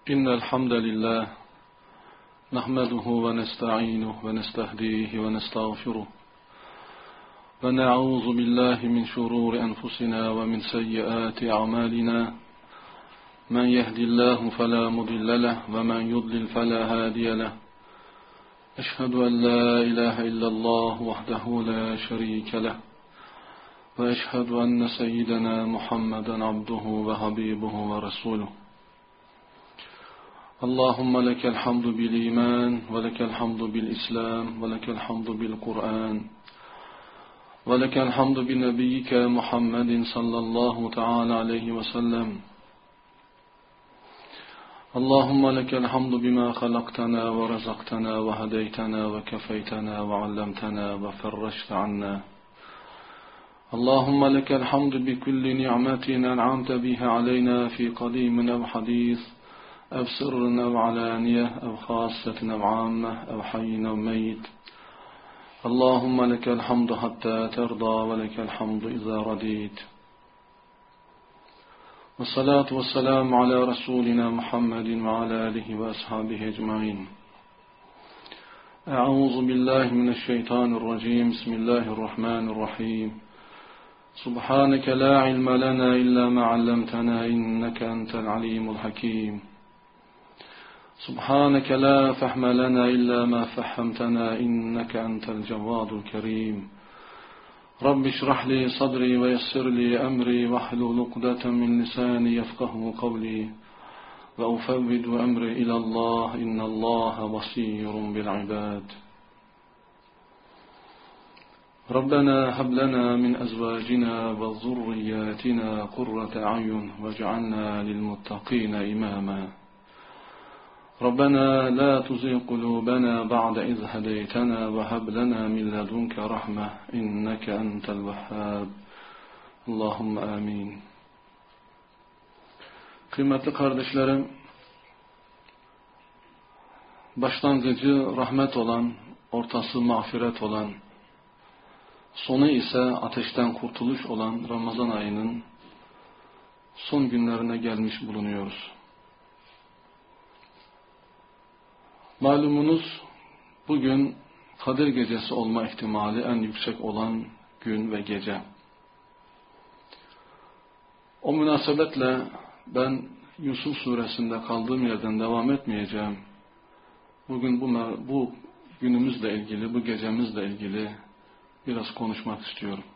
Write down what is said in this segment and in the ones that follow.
إن الحمد لله نحمده ونستعينه ونستهديه ونستغفره ونعوذ بالله من شرور أنفسنا ومن سيئات أعمالنا من يهد الله فلا مضل له ومن يضلل فلا هادي له أشهد أن لا إله إلا الله وحده لا شريك له وأشهد أن سيدنا محمدا عبده وحبيبه ورسوله اللهم لك الحمد بالإيمان ولك الحمد بالإسلام ولك الحمد بالقرآن ولك الحمد بنبيك محمد صلى الله تعالى عليه وسلم اللهم لك الحمد بما خلقتنا ورزقتنا وهديتنا وكفيتنا وعلمتنا وفرجت عنا اللهم لك الحمد بكل نعمة أنعمت بها علينا في قديم أو حديث أو سر أو علانية أو خاصة أو عامة أو حي أو ميت اللهم لك الحمد حتى ترضى ولك الحمد إذا رضيت والصلاة والسلام على رسولنا محمد وعلى آله وأصحابه أجمعين أعوذ بالله من الشيطان الرجيم بسم الله الرحمن الرحيم سبحانك لا علم لنا إلا ما علمتنا إنك أنت العليم الحكيم سبحانك لا فهم لنا إلا ما فهمتنا إنك أنت الجواد الكريم رب اشرح لي صدري ويسر لي أمري واحلل عقدة من لساني يفقه قولي وأفوض أمري إلى الله إن الله بصير بالعباد ربنا هب لنا من أزواجنا وذرياتنا قرة أعين واجعلنا للمتقين إماما ربنا لا تزغ قلوبنا بعد إذ هديتنا وهب لنا من لدنك رحمة إنك أنت الوهاب اللهم آمين. Kıymetli kardeşlerim, başlangıcı rahmet olan, ortası mağfiret olan, sonu ise ateşten kurtuluş olan Ramazan ayının son günlerine gelmiş bulunuyoruz. Malumunuz bugün Kadir Gecesi olma ihtimali en yüksek olan gün ve gece. O münasebetle ben Yusuf suresinde kaldığım yerden devam etmeyeceğim. Bugün bu günümüzle ilgili, bu gecemizle ilgili biraz konuşmak istiyorum.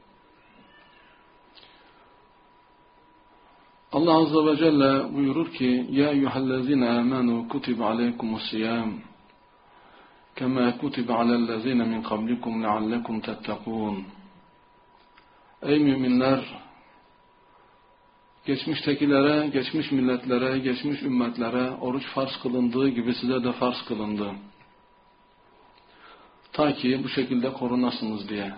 Allah Azze ve Celle buyurur ki Ya eyyühellezine amenu kutibe aleykumus-siyam kema kutibe alellezine min kablikum leallekum tettekûn. Ey müminler! Geçmiştekilere, geçmiş milletlere, geçmiş ümmetlere oruç farz kılındığı gibi size de farz kılındı. Ta ki bu şekilde korunasınız diye.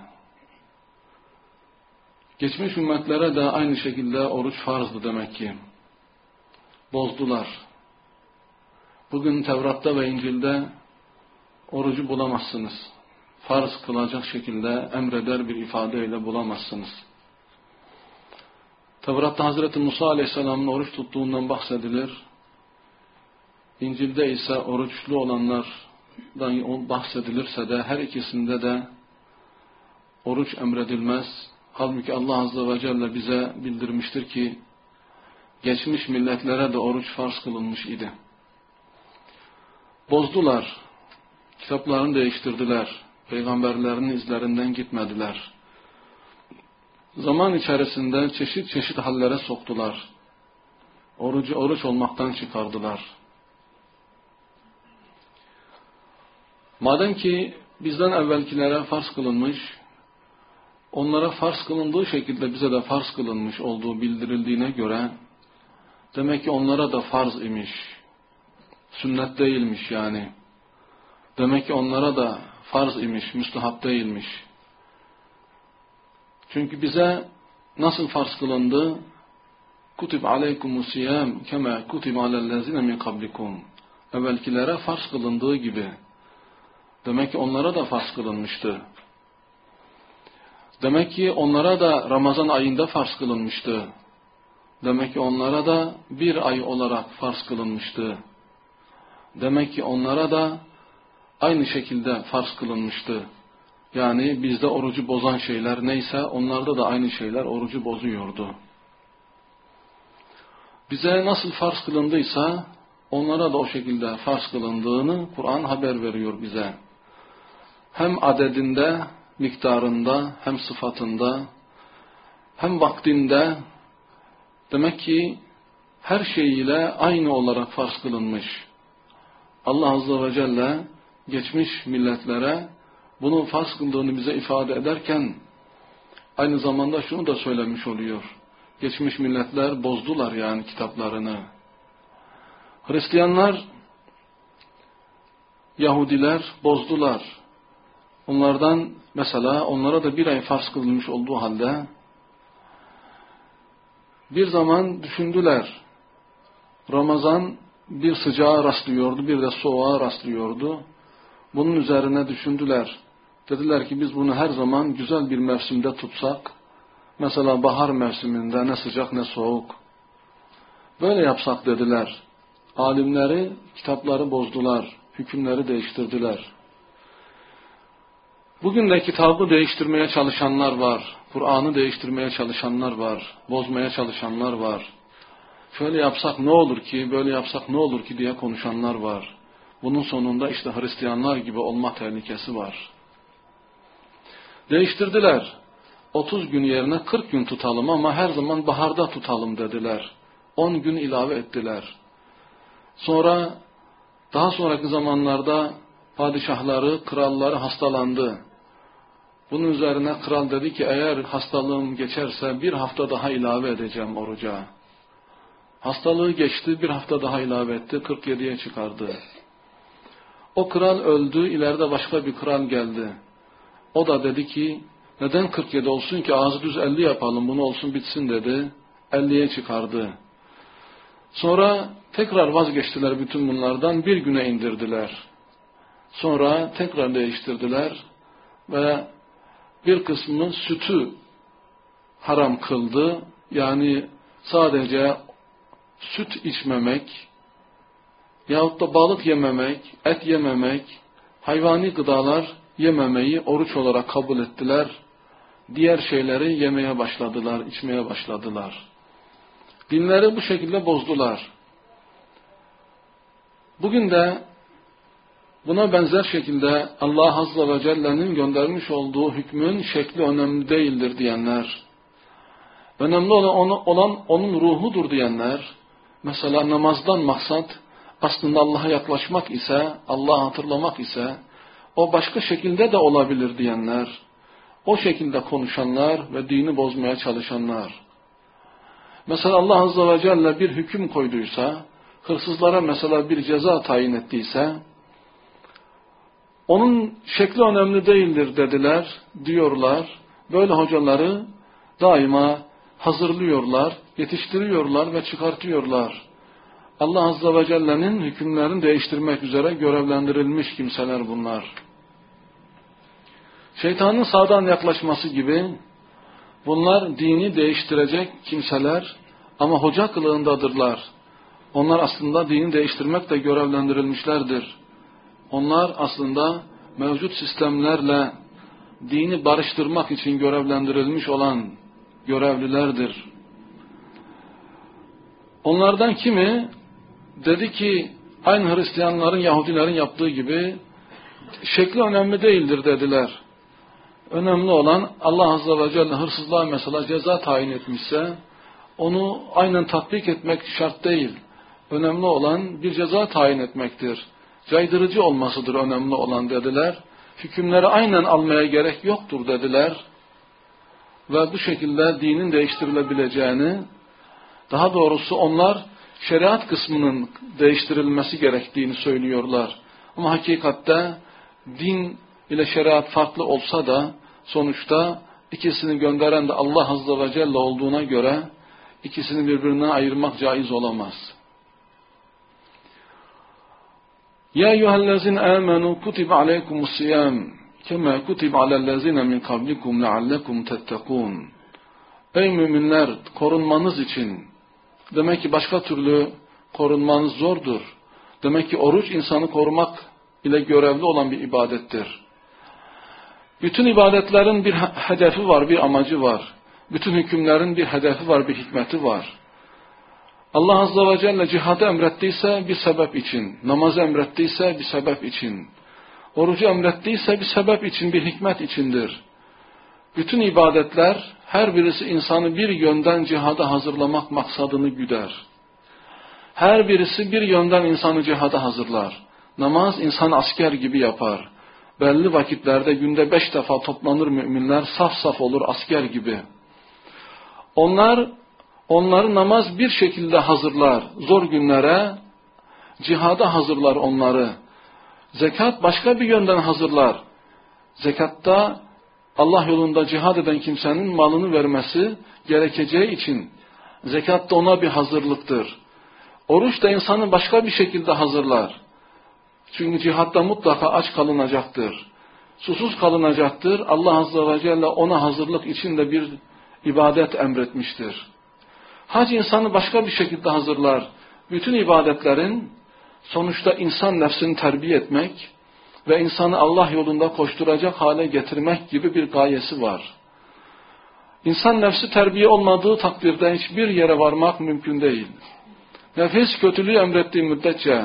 Geçmiş ümmetlere de aynı şekilde oruç farzdı demek ki. Bozdular. Bugün Tevrat'ta ve İncil'de orucu bulamazsınız. Farz kılacak şekilde emreder bir ifadeyle bulamazsınız. Tevrat'ta Hazreti Musa Aleyhisselam'ın oruç tuttuğundan bahsedilir. İncil'de ise oruçlu olanlardan bahsedilirse de her ikisinde de oruç emredilmez. Halbuki Allah Azze ve Celle bize bildirmiştir ki geçmiş milletlere de oruç farz kılınmış idi. Bozdular. Kitaplarını değiştirdiler. Peygamberlerinin izlerinden gitmediler. Zaman içerisinde çeşit çeşit hallere soktular. Orucu oruç olmaktan çıkardılar. Madem ki bizden evvelkilere farz kılınmış, onlara farz kılındığı şekilde bize de farz kılınmış olduğu bildirildiğine göre demek ki onlara da farz imiş. Sünnet değilmiş yani. Demek ki onlara da farz imiş, müstehap değilmiş. Çünkü bize nasıl farz kılındı? Kutib aleykumus-siyam kema kutib alellezine min kablikum. Evvelkilere farz kılındığı gibi. Demek ki onlara da farz kılınmıştı. Demek ki onlara da Ramazan ayında farz kılınmıştı. Demek ki onlara da bir ay olarak farz kılınmıştı. Demek ki onlara da aynı şekilde farz kılınmıştı. Yani bizde orucu bozan şeyler neyse onlarda da aynı şeyler orucu bozuyordu. Bize nasıl farz kılındıysa onlara da o şekilde farz kılındığını Kur'an haber veriyor bize. Hem adedinde, miktarında, hem sıfatında, hem vaktinde, demek ki her şeyiyle aynı olarak farz kılınmış. Allah Azze ve Celle geçmiş milletlere bunu farz kıldığını bize ifade ederken aynı zamanda şunu da söylemiş oluyor. Geçmiş milletler bozdular yani kitaplarını. Hristiyanlar, Yahudiler bozdular. Onlardan mesela onlara da bir ay farz kılınmış olduğu halde bir zaman düşündüler. Ramazan bir sıcağa rastlıyordu, bir de soğuğa rastlıyordu. Bunun üzerine düşündüler. Dediler ki biz bunu her zaman güzel bir mevsimde tutsak, mesela bahar mevsiminde ne sıcak ne soğuk. Böyle yapsak dediler. Alimleri kitapları bozdular, hükümleri değiştirdiler. Bugün de kitabı değiştirmeye çalışanlar var, Kur'an'ı değiştirmeye çalışanlar var, bozmaya çalışanlar var. Şöyle yapsak ne olur ki, böyle yapsak ne olur ki diye konuşanlar var. Bunun sonunda işte Hristiyanlar gibi olma tehlikesi var. Değiştirdiler. 30 gün yerine 40 gün tutalım ama her zaman baharda tutalım dediler. 10 gün ilave ettiler. Sonra daha sonraki zamanlarda padişahları, kralları hastalandı. Bunun üzerine kral dedi ki eğer hastalığım geçerse bir hafta daha ilave edeceğim oruca. Hastalığı geçti, bir hafta daha ilave etti, 47'ye çıkardı. O kral öldü, ileride başka bir kral geldi. O da dedi ki neden 47 olsun ki ağzı düz 50 yapalım, bunu olsun bitsin dedi. 50'ye çıkardı. Sonra tekrar vazgeçtiler bütün bunlardan, bir güne indirdiler. Sonra tekrar değiştirdiler ve bir kısmı sütü haram kıldı. Yani sadece süt içmemek yahut da balık yememek, et yememek, hayvani gıdalar yememeyi oruç olarak kabul ettiler. Diğer şeyleri yemeye başladılar, içmeye başladılar. Dinleri bu şekilde bozdular. Bugün de buna benzer şekilde Allah Azze ve Celle'nin göndermiş olduğu hükmün şekli önemli değildir diyenler, önemli olan onun ruhudur diyenler, mesela namazdan maksat aslında Allah'a yaklaşmak ise, Allah'ı hatırlamak ise, o başka şekilde de olabilir diyenler, o şekilde konuşanlar ve dini bozmaya çalışanlar. Mesela Allah Azze ve Celle bir hüküm koyduysa, hırsızlara mesela bir ceza tayin ettiyse, onun şekli önemli değildir dediler, diyorlar. Böyle hocaları daima hazırlıyorlar, yetiştiriyorlar ve çıkartıyorlar. Allah Azze ve Celle'nin hükümlerini değiştirmek üzere görevlendirilmiş kimseler bunlar. Şeytanın sağdan yaklaşması gibi bunlar dini değiştirecek kimseler ama hoca kılığındadırlar. Onlar aslında dini değiştirmekle görevlendirilmişlerdir. Onlar aslında mevcut sistemlerle dini barıştırmak için görevlendirilmiş olan görevlilerdir. Onlardan kimi dedi ki aynı Hristiyanların, Yahudilerin yaptığı gibi şekli önemli değildir dediler. Önemli olan Allah Azze ve Celle hırsızlığa mesela ceza tayin etmişse onu aynen tatbik etmek şart değil. Önemli olan bir ceza tayin etmektir. Caydırıcı olmasıdır önemli olan dediler. Hükümleri aynen almaya gerek yoktur dediler. Ve bu şekilde dinin değiştirilebileceğini, daha doğrusu onlar şeriat kısmının değiştirilmesi gerektiğini söylüyorlar. Ama hakikatte din ile şeriat farklı olsa da sonuçta ikisini gönderen de Allah Azze ve Celle olduğuna göre ikisini birbirinden ayırmak caiz olamaz. Ya eyyühellezine amenu kutibe aleykumus-siyam kema kutibe alellezine min kablikum leallekum tettekûn. Ey müminler, korunmanız için, demek ki başka türlü korunmanız zordur. Demek ki oruç insanı korumak ile görevli olan bir ibadettir. Bütün ibadetlerin bir hedefi var, bir amacı var. Bütün hükümlerin bir hedefi var, bir hikmeti var. Allah Azze ve Celle cihadı emrettiyse bir sebep için, namazı emrettiyse bir sebep için, orucu emrettiyse bir sebep için, bir hikmet içindir. Bütün ibadetler, her birisi insanı bir yönden cihada hazırlamak maksadını güder. Her birisi bir yönden insanı cihada hazırlar. Namaz insanı asker gibi yapar. Belli vakitlerde günde 5 defa toplanır müminler, saf saf olur asker gibi. Onları namaz bir şekilde hazırlar. Zor günlere cihada hazırlar onları. Zekat başka bir yönden hazırlar. Zekatta Allah yolunda cihad eden kimsenin malını vermesi gerekeceği için zekat da ona bir hazırlıktır. Oruç da insanı başka bir şekilde hazırlar. Çünkü cihatta mutlaka aç kalınacaktır. Susuz kalınacaktır. Allah Azze ve Celle ona hazırlık için de bir ibadet emretmiştir. Hac insanı başka bir şekilde hazırlar. Bütün ibadetlerin sonuçta insan nefsini terbiye etmek ve insanı Allah yolunda koşturacak hale getirmek gibi bir gayesi var. İnsan nefsi terbiye olmadığı takdirde hiçbir yere varmak mümkün değil. Nefis kötülüğü emrettiği müddetçe,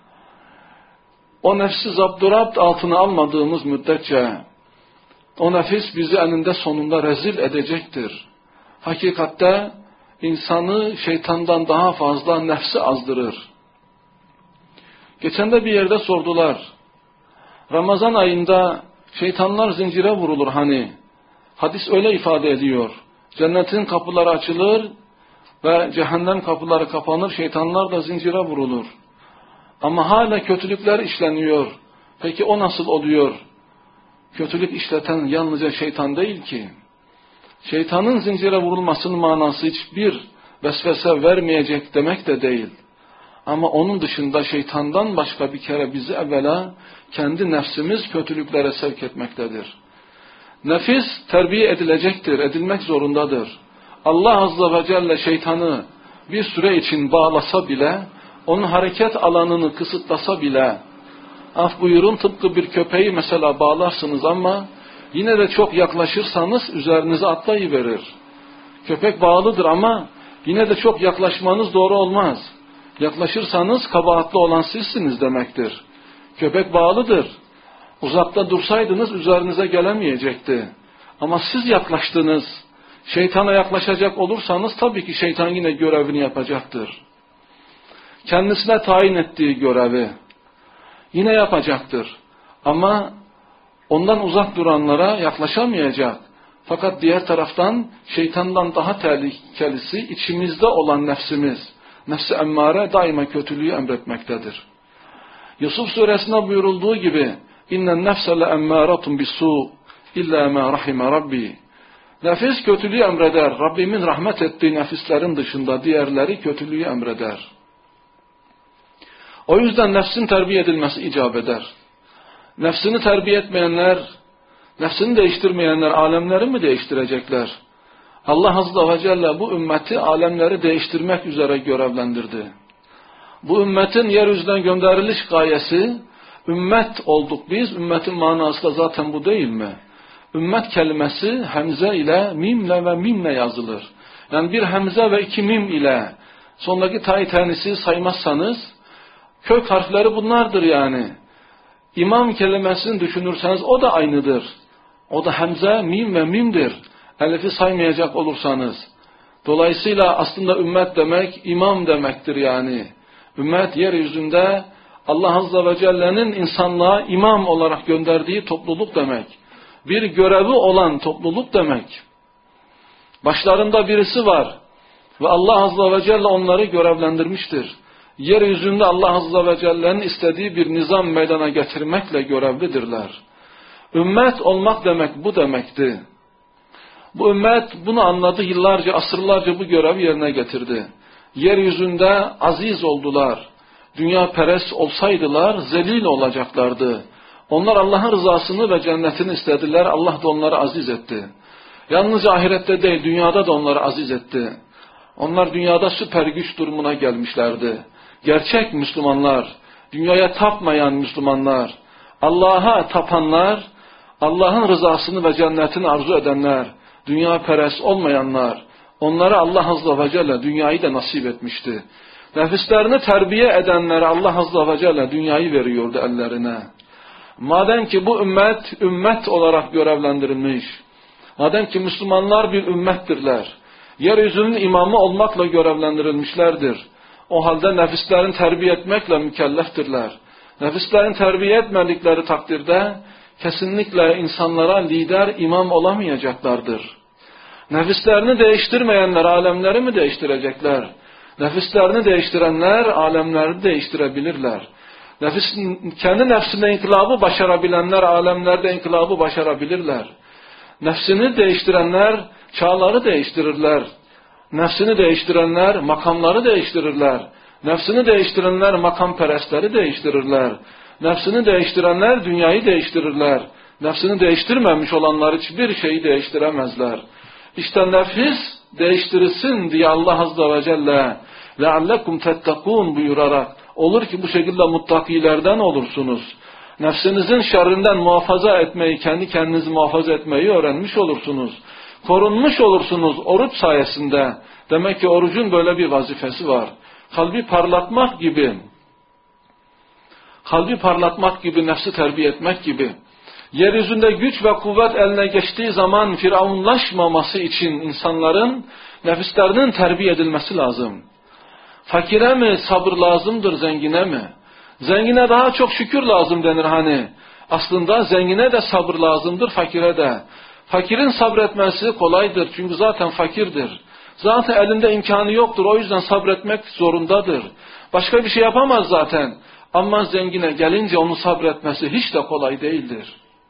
o nefsi zapturapt altına almadığımız müddetçe, o nefis bizi eninde sonunda rezil edecektir. Hakikatte insanı şeytandan daha fazla nefsi azdırır. Geçen de bir yerde sordular. Ramazan ayında şeytanlar zincire vurulur hani. Hadis öyle ifade ediyor. Cennetin kapıları açılır ve cehennem kapıları kapanır, şeytanlar da zincire vurulur. Ama hala kötülükler işleniyor. Peki o nasıl oluyor? Kötülük işleten yalnızca şeytan değil ki. Şeytanın zincire vurulmasının manası hiçbir vesvese vermeyecek demek de değil. Ama onun dışında şeytandan başka bir kere bizi evvela kendi nefsimiz kötülüklere sevk etmektedir. Nefis terbiye edilecektir, edilmek zorundadır. Allah Azze ve Celle şeytanı bir süre için bağlasa bile, onun hareket alanını kısıtlasa bile, af buyurun tıpkı bir köpeği mesela bağlarsınız ama yine de çok yaklaşırsanız üzerinize atlayıverir. Köpek bağlıdır ama yine de çok yaklaşmanız doğru olmaz. Yaklaşırsanız kabahatli olan sizsiniz demektir. Köpek bağlıdır. Uzakta dursaydınız üzerinize gelemeyecekti. Ama siz yaklaştınız. Şeytana yaklaşacak olursanız tabii ki şeytan yine görevini yapacaktır. Kendisine tayin ettiği görevi yine yapacaktır. Ama ondan uzak duranlara yaklaşamayacak. Fakat diğer taraftan şeytandan daha tehlikelisi içimizde olan nefsimiz. Nefs-i emmare daima kötülüğü emretmektedir. Yusuf suresinde buyurulduğu gibi İnnen nefse le emmâratun bis-sû illâ mâ rahime rabbi. Nefis kötülüğü emreder. Rabbimin rahmet ettiği nefislerin dışında diğerleri kötülüğü emreder. O yüzden nefsin terbiye edilmesi icap eder. Nefsini terbiye etmeyenler, nefsini değiştirmeyenler alemleri mi değiştirecekler? Allah Azze ve Celle bu ümmeti alemleri değiştirmek üzere görevlendirdi. Bu ümmetin yeryüzüne gönderiliş gayesi, ümmet olduk biz, ümmetin manası da zaten bu değil mi? Ümmet kelimesi hemze ile, mimle ve mimle yazılır. Yani bir hemze ve iki mim ile, sondaki tay tenisi saymazsanız, kök harfleri bunlardır yani. İmam kelimesini düşünürseniz o da aynıdır. O da hemze, mim ve mimdir. Elif'i saymayacak olursanız. Dolayısıyla aslında ümmet demek imam demektir yani. Ümmet yeryüzünde Allah Azze ve Celle'nin insanlığa imam olarak gönderdiği topluluk demek. Bir görevi olan topluluk demek. Başlarında birisi var ve Allah Azze ve Celle onları görevlendirmiştir. Yeryüzünde Allah Azze ve Celle'nin istediği bir nizam meydana getirmekle görevlidirler. Ümmet olmak demek bu demekti. Bu ümmet bunu anladı, yıllarca, asırlarca bu görevi yerine getirdi. Yeryüzünde aziz oldular. Dünya perest olsaydılar zelil olacaklardı. Onlar Allah'ın rızasını ve cennetini istediler. Allah da onları aziz etti. Yalnızca ahirette değil, dünyada da onları aziz etti. Onlar dünyada süper güç durumuna gelmişlerdi. Gerçek Müslümanlar, dünyaya tapmayan Müslümanlar, Allah'a tapanlar, Allah'ın rızasını ve cennetini arzu edenler, dünya perest olmayanlar, onlara Allah Azze ve Celle dünyayı da nasip etmişti. Nefislerini terbiye edenlere Allah Azze ve Celle dünyayı veriyordu ellerine. Madem ki bu ümmet olarak görevlendirilmiş, madem ki Müslümanlar bir ümmettirler, yeryüzünün imamı olmakla görevlendirilmişlerdir. O halde nefislerini terbiye etmekle mükelleftirler. Nefislerini terbiye etmedikleri takdirde kesinlikle insanlara lider, imam olamayacaklardır. Nefislerini değiştirmeyenler alemleri mi değiştirecekler? Nefislerini değiştirenler alemleri değiştirebilirler. Kendi nefsinde inkılabı başarabilenler alemlerde inkılabı başarabilirler. Nefsini değiştirenler çağları değiştirirler. Nefsini değiştirenler makamları değiştirirler. Nefsini değiştirenler makamperestleri değiştirirler. Nefsini değiştirenler dünyayı değiştirirler. Nefsini değiştirmemiş olanlar hiçbir şeyi değiştiremezler. İşte nefis değiştirilsin diye Allah Azze ve Celle لَعَلَّكُمْ تَتَّقُونَ buyurarak olur ki bu şekilde muttakilerden olursunuz. Nefsinizin şerrinden muhafaza etmeyi, kendi kendinizi muhafaza etmeyi öğrenmiş olursunuz. Korunmuş olursunuz oruç sayesinde. Demek ki orucun böyle bir vazifesi var. Kalbi parlatmak gibi, nefsi terbiye etmek gibi. Yeryüzünde güç ve kuvvet eline geçtiği zaman firavunlaşmaması için insanların nefislerinin terbiye edilmesi lazım. Fakire mi sabır lazımdır, zengine mi? Zengine daha çok şükür lazım denir hani. Aslında zengine de sabır lazımdır, fakire de. Fakirin sabretmesi kolaydır çünkü zaten fakirdir. Zaten elinde imkanı yoktur, o yüzden sabretmek zorundadır. Başka bir şey yapamaz zaten. Ama zengine gelince onun sabretmesi hiç de kolay değildir.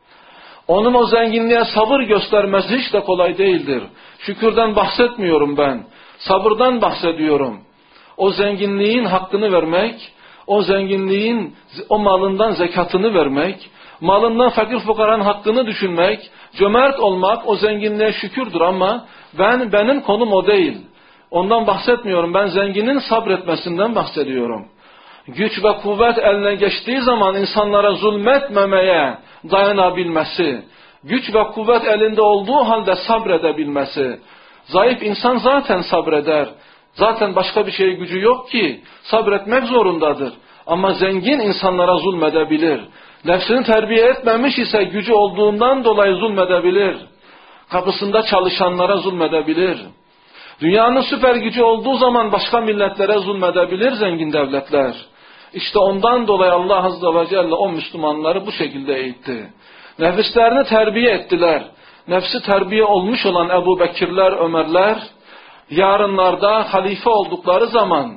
Onun o zenginliğe sabır göstermesi hiç de kolay değildir. Şükürden bahsetmiyorum ben. Sabırdan bahsediyorum. O zenginliğin hakkını vermek, o zenginliğin o malından zekatını vermek, malından fakir fukaranın hakkını düşünmek, cömert olmak o zenginliğe şükürdür ama benim konum o değil. Ondan bahsetmiyorum. Ben zenginin sabretmesinden bahsediyorum. Güç ve kuvvet eline geçtiği zaman insanlara zulmetmemeye dayanabilmesi, güç ve kuvvet elinde olduğu halde sabredebilmesi. Zayıf insan zaten sabreder. Zaten başka bir şeye gücü yok ki sabretmek zorundadır. Ama zengin insanlara zulmedebilir. Nefsini terbiye etmemiş ise gücü olduğundan dolayı zulmedebilir. Kapısında çalışanlara zulmedebilir. Dünyanın süper gücü olduğu zaman başka milletlere zulmedebilir zengin devletler. İşte ondan dolayı Allah Azze ve Celle o Müslümanları bu şekilde eğitti. Nefislerini terbiye ettiler. Nefsi terbiye olmuş olan Ebu Bekirler, Ömerler, yarınlarda halife oldukları zaman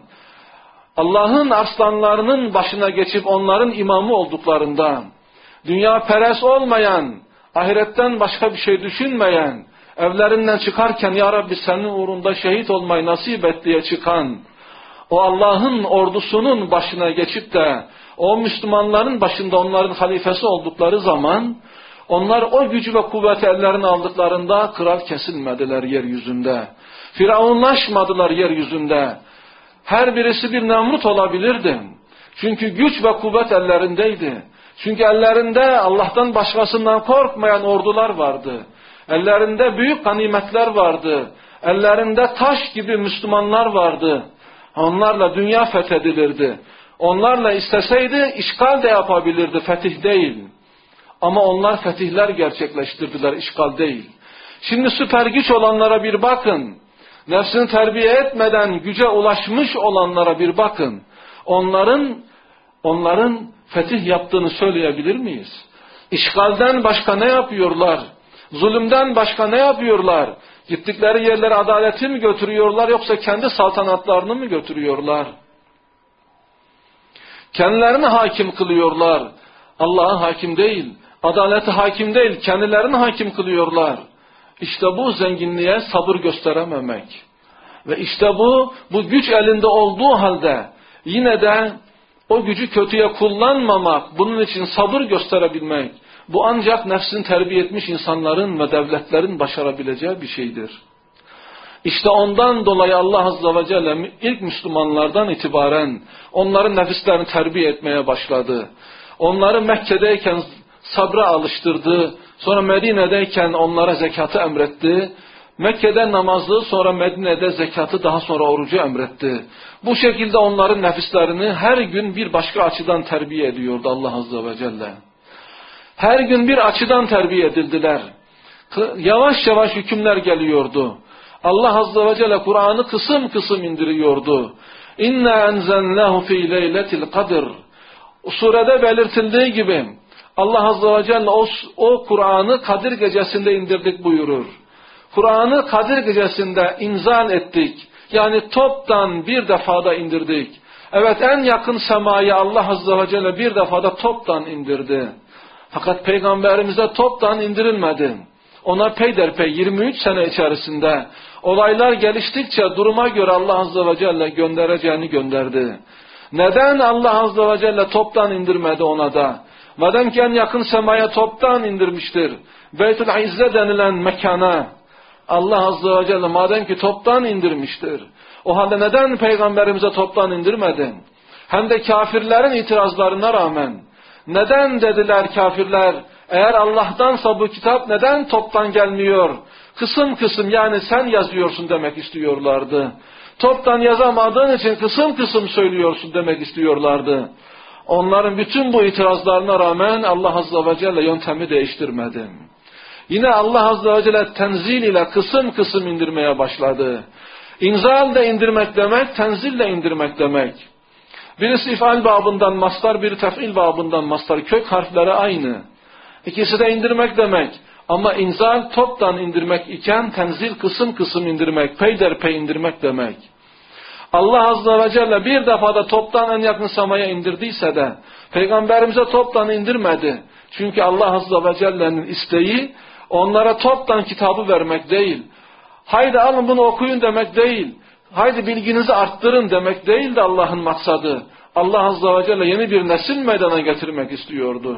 Allah'ın arslanlarının başına geçip onların imamı olduklarında, dünya perest olmayan, ahiretten başka bir şey düşünmeyen, evlerinden çıkarken ya Rabbi senin uğrunda şehit olmayı nasip et diye çıkan, o Allah'ın ordusunun başına geçip de o Müslümanların başında onların halifesi oldukları zaman onlar o gücü ve kuvveti ellerine aldıklarında kral kesilmediler yeryüzünde. Firavunlaşmadılar yeryüzünde. Her birisi bir Nemrut olabilirdi. Çünkü güç ve kuvvet ellerindeydi. Çünkü ellerinde Allah'tan başkasından korkmayan ordular vardı. Ellerinde büyük ganimetler vardı. Ellerinde taş gibi Müslümanlar vardı. Onlarla dünya fethedilirdi. Onlarla isteseydi işgal de yapabilirdi, fetih değil. Ama onlar fetihler gerçekleştirdiler, işgal değil. Şimdi süper güç olanlara bir bakın. Nefsini terbiye etmeden güce ulaşmış olanlara bir bakın. Onların fetih yaptığını söyleyebilir miyiz? İşgalden başka ne yapıyorlar? Zulümden başka ne yapıyorlar? Gittikleri yerlere adaleti mi götürüyorlar yoksa kendi saltanatlarını mı götürüyorlar? Kendilerini hakim kılıyorlar. Allah'a hakim değil, adaleti hakim değil, kendilerini hakim kılıyorlar. İşte bu zenginliğe sabır gösterememek. Ve işte bu güç elinde olduğu halde yine de o gücü kötüye kullanmamak, bunun için sabır gösterebilmek, bu ancak nefsini terbiye etmiş insanların ve devletlerin başarabileceği bir şeydir. İşte ondan dolayı Allah Azze ve Celle ilk Müslümanlardan itibaren onların nefislerini terbiye etmeye başladı. Onları Mekke'deyken sabra alıştırdı. Sonra Medine'deyken onlara zekatı emretti. Mekke'de namazı, sonra Medine'de zekatı, daha sonra orucu emretti. Bu şekilde onların nefislerini her gün bir başka açıdan terbiye ediyordu Allah Azze ve Celle. Her gün bir açıdan terbiye edildiler. Yavaş yavaş hükümler geliyordu. Allah Azze ve Celle Kur'an'ı kısım kısım indiriyordu. İnna enzelnahu fi leyletil kadr. Surede belirtildiği gibi Allah Azze ve Celle o Kur'an'ı Kadir gecesinde indirdik buyurur. Kur'an'ı Kadir gecesinde inzal ettik. Yani toptan bir defada indirdik. Evet, en yakın semaya Allah Azze ve Celle bir defada toptan indirdi. Fakat Peygamberimize toptan indirilmedi. Ona peyderpey 23 sene içerisinde olaylar geliştikçe duruma göre Allah Azze ve Celle göndereceğini gönderdi. Neden Allah Azze ve Celle toptan indirmedi ona da? Madem ki en yakın semaya toptan indirmiştir. Beytül İzze denilen mekana Allah Azze ve Celle madem ki toptan indirmiştir. O halde neden Peygamberimize toptan indirmedi? Hem de kafirlerin itirazlarına rağmen. Neden dediler kafirler? Eğer Allah'tansa bu kitap neden toptan gelmiyor? Kısım kısım, yani sen yazıyorsun demek istiyorlardı. Toptan yazamadığın için kısım kısım söylüyorsun demek istiyorlardı. Onların bütün bu itirazlarına rağmen Allah Azze ve Celle yöntemi değiştirmedi. Yine Allah Azze ve Celle tenzil ile kısım kısım indirmeye başladı. İnzal de indirmek demek, tenzil de indirmek demek. Birisi ifal babından mastar, biri tef'il babından mastar. Kök harfleri aynı. İkisi de indirmek demek. Ama inzal toptan indirmek iken tenzil kısım kısım indirmek, peyderpey indirmek demek. Allah Azze ve Celle bir defada toptan en yakın semaya indirdiyse de Peygamberimize toptan indirmedi. Çünkü Allah Azze ve Celle'nin isteği onlara toptan kitabı vermek değil. Haydi alın bunu okuyun demek değil. Haydi bilginizi arttırın demek değil de Allah'ın maksadı. Allah Azze ve Celle yeni bir nesil meydana getirmek istiyordu.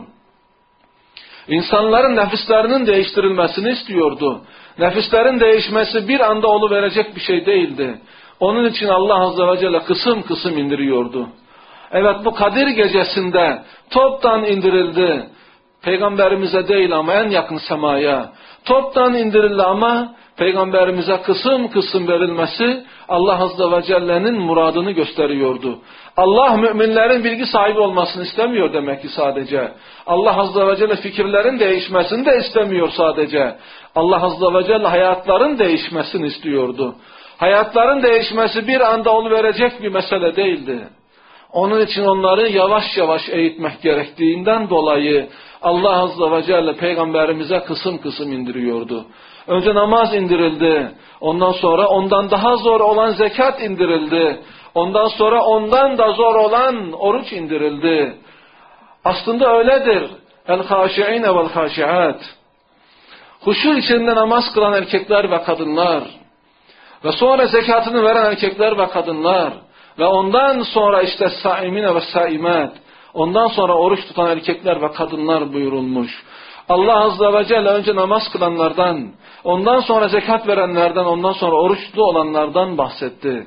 İnsanların nefislerinin değiştirilmesini istiyordu. Nefislerin değişmesi bir anda oluverecek bir şey değildi. Onun için Allah Azze ve Celle kısım kısım indiriyordu. Evet, bu Kadir gecesinde toptan indirildi. Peygamberimize değil ama en yakın semaya. Toptan indirildi ama Peygamberimize kısım kısım verilmesi Allah Azze ve Celle'nin muradını gösteriyordu. Allah müminlerin bilgi sahibi olmasını istemiyor demek ki sadece. Allah Azze ve Celle fikirlerin değişmesini de istemiyor sadece. Allah Azze ve Celle hayatların değişmesini istiyordu. Hayatların değişmesi bir anda oluverecek bir mesele değildi. Onun için onları yavaş yavaş eğitmek gerektiğinden dolayı Allah Azze ve Celle Peygamberimize kısım kısım indiriyordu. Önce namaz indirildi. Ondan sonra ondan daha zor olan zekat indirildi. Ondan sonra ondan da zor olan oruç indirildi. Aslında öyledir. El-hâşi'ine vel-hâşi'at. Huşu içinde namaz kılan erkekler ve kadınlar. Ve sonra zekatını veren erkekler ve kadınlar. Ve ondan sonra işte saimine ve saimat. Ondan sonra oruç tutan erkekler ve kadınlar buyurulmuş. Allah Azze ve Celle önce namaz kılanlardan, ondan sonra zekat verenlerden, ondan sonra oruçlu olanlardan bahsetti.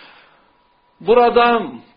Burada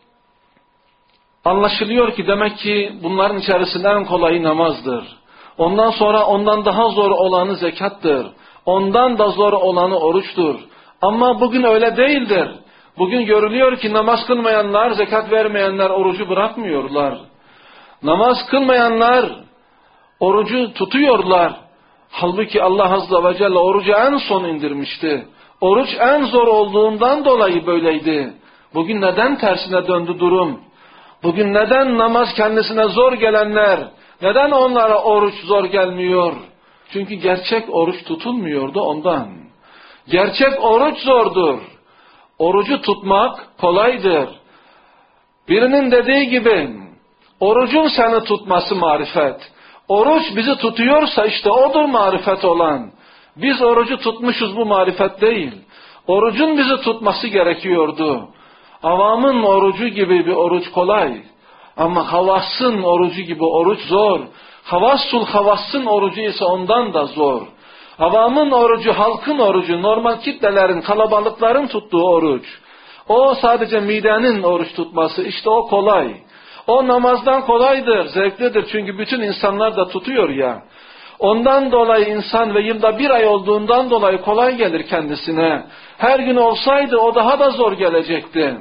anlaşılıyor ki demek ki bunların içerisinde en kolayı namazdır. Ondan sonra ondan daha zor olanı zekattır. Ondan da zor olanı oruçtur. Ama bugün öyle değildir. Bugün görülüyor ki namaz kılmayanlar, zekat vermeyenler orucu bırakmıyorlar. Namaz kılmayanlar orucu tutuyorlar. Halbuki Allah Azze ve Celle orucu en son indirmişti. Oruç en zor olduğundan dolayı böyleydi. Bugün neden tersine döndü durum? Bugün neden namaz kendisine zor gelenler, neden onlara oruç zor gelmiyor? Çünkü gerçek oruç tutulmuyordu ondan. Gerçek oruç zordur. Orucu tutmak kolaydır. Birinin dediği gibi, orucun seni tutması marifet. Oruç bizi tutuyorsa işte odur marifet olan. Biz orucu tutmuşuz, bu marifet değil. Orucun bizi tutması gerekiyordu. Avamın orucu gibi bir oruç kolay. Ama havasın orucu gibi oruç zor. Havassul havasın orucu ise ondan da zor. Avamın orucu, halkın orucu, normal kitlelerin, kalabalıkların tuttuğu oruç. O sadece midenin oruç tutması, işte o kolay. O namazdan kolaydır, zevklidir çünkü bütün insanlar da tutuyor ya. Ondan dolayı insan ve yılda bir ay olduğundan dolayı kolay gelir kendisine. Her gün olsaydı o daha da zor gelecekti.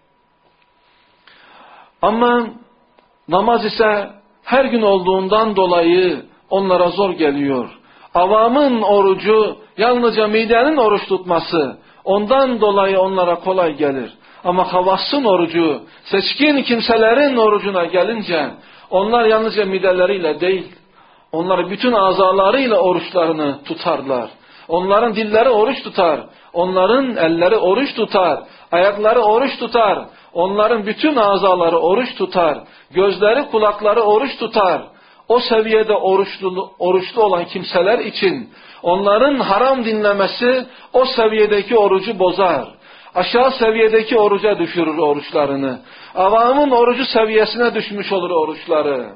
Ama namaz ise her gün olduğundan dolayı onlara zor geliyor. Avamın orucu yalnızca midenin oruç tutması, ondan dolayı onlara kolay gelir. Ama havasın orucu, seçkin kimselerin orucuna gelince, onlar yalnızca mideleriyle değil, onlar bütün azalarıyla oruçlarını tutarlar. Onların dilleri oruç tutar, onların elleri oruç tutar, ayakları oruç tutar, onların bütün azaları oruç tutar, gözleri kulakları oruç tutar. O seviyede oruçlu olan kimseler için onların haram dinlemesi o seviyedeki orucu bozar. Aşağı seviyedeki oruca düşürür oruçlarını. Avamın orucu seviyesine düşmüş olur oruçları.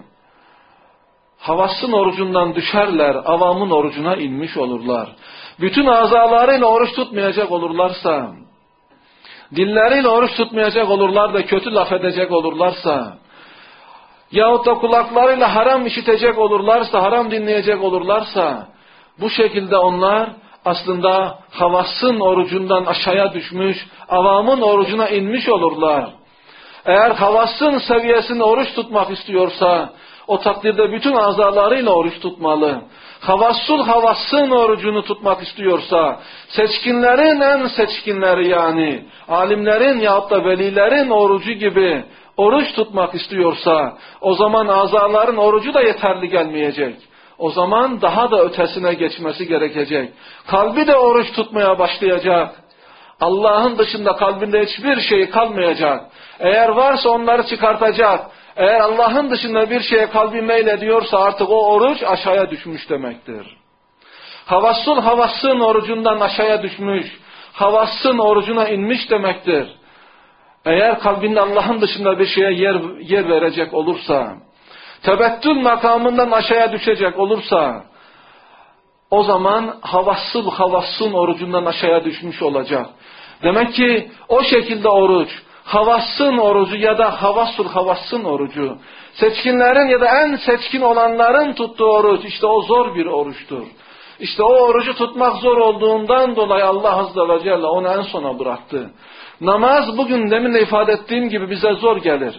Havasın orucundan düşerler, avamın orucuna inmiş olurlar. Bütün azalarıyla oruç tutmayacak olurlarsa, dilleriyle oruç tutmayacak olurlar da kötü laf edecek olurlarsa, yahut da kulaklarıyla haram işitecek olurlarsa, haram dinleyecek olurlarsa, bu şekilde onlar aslında havasın orucundan aşağıya düşmüş, avamın orucuna inmiş olurlar. Eğer havasın seviyesinde oruç tutmak istiyorsa, o takdirde bütün azalarıyla oruç tutmalı. Havasın orucunu tutmak istiyorsa, seçkinlerin en seçkinleri yani, alimlerin yahut da velilerin orucu gibi oruç tutmak istiyorsa, o zaman azaların orucu da yeterli gelmeyecek. O zaman daha da ötesine geçmesi gerekecek. Kalbi de oruç tutmaya başlayacak. Allah'ın dışında kalbinde hiçbir şey kalmayacak. Eğer varsa onları çıkartacak. Eğer Allah'ın dışında bir şeye kalbi meylediyorsa artık o oruç aşağıya düşmüş demektir. Havasın orucundan aşağıya düşmüş, havasın orucuna inmiş demektir. Eğer kalbinde Allah'ın dışında bir şeye yer verecek olursa, tebettül makamından aşağıya düşecek olursa, o zaman havasın orucundan aşağıya düşmüş olacak. Demek ki o şekilde oruç, havasın orucu ya da havasın orucu, seçkinlerin ya da en seçkin olanların tuttuğu oruç, işte o zor bir oruçtur. İşte o orucu tutmak zor olduğundan dolayı Allah Azze ve Celle onu en sona bıraktı. Namaz bugün demin de ifade ettiğim gibi bize zor gelir.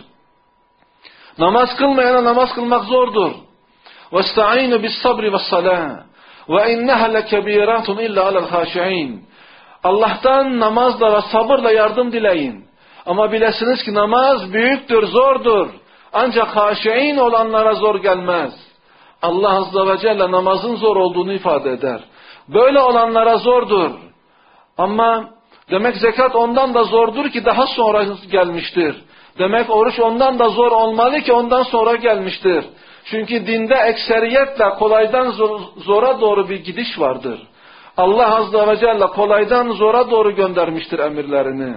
Namaz kılmayana namaz kılmak zordur. وَاسْتَعِينُ بِالصَّبْرِ وَالصَّلَاةِ وَاِنَّهَا لَكَب۪يرَاتٌ اِلَّا عَلَى الْخَاشِعِينَ. Allah'tan namazla ve sabırla yardım dileyin. Ama bilesiniz ki namaz büyüktür, zordur. Ancak haşiin olanlara zor gelmez. Allah Azze ve Celle namazın zor olduğunu ifade eder. Böyle olanlara zordur. Ama demek zekat ondan da zordur ki daha sonra gelmiştir. Demek oruç ondan da zor olmalı ki ondan sonra gelmiştir. Çünkü dinde ekseriyetle kolaydan zora doğru bir gidiş vardır. Allah Azze ve Celle kolaydan zora doğru göndermiştir emirlerini.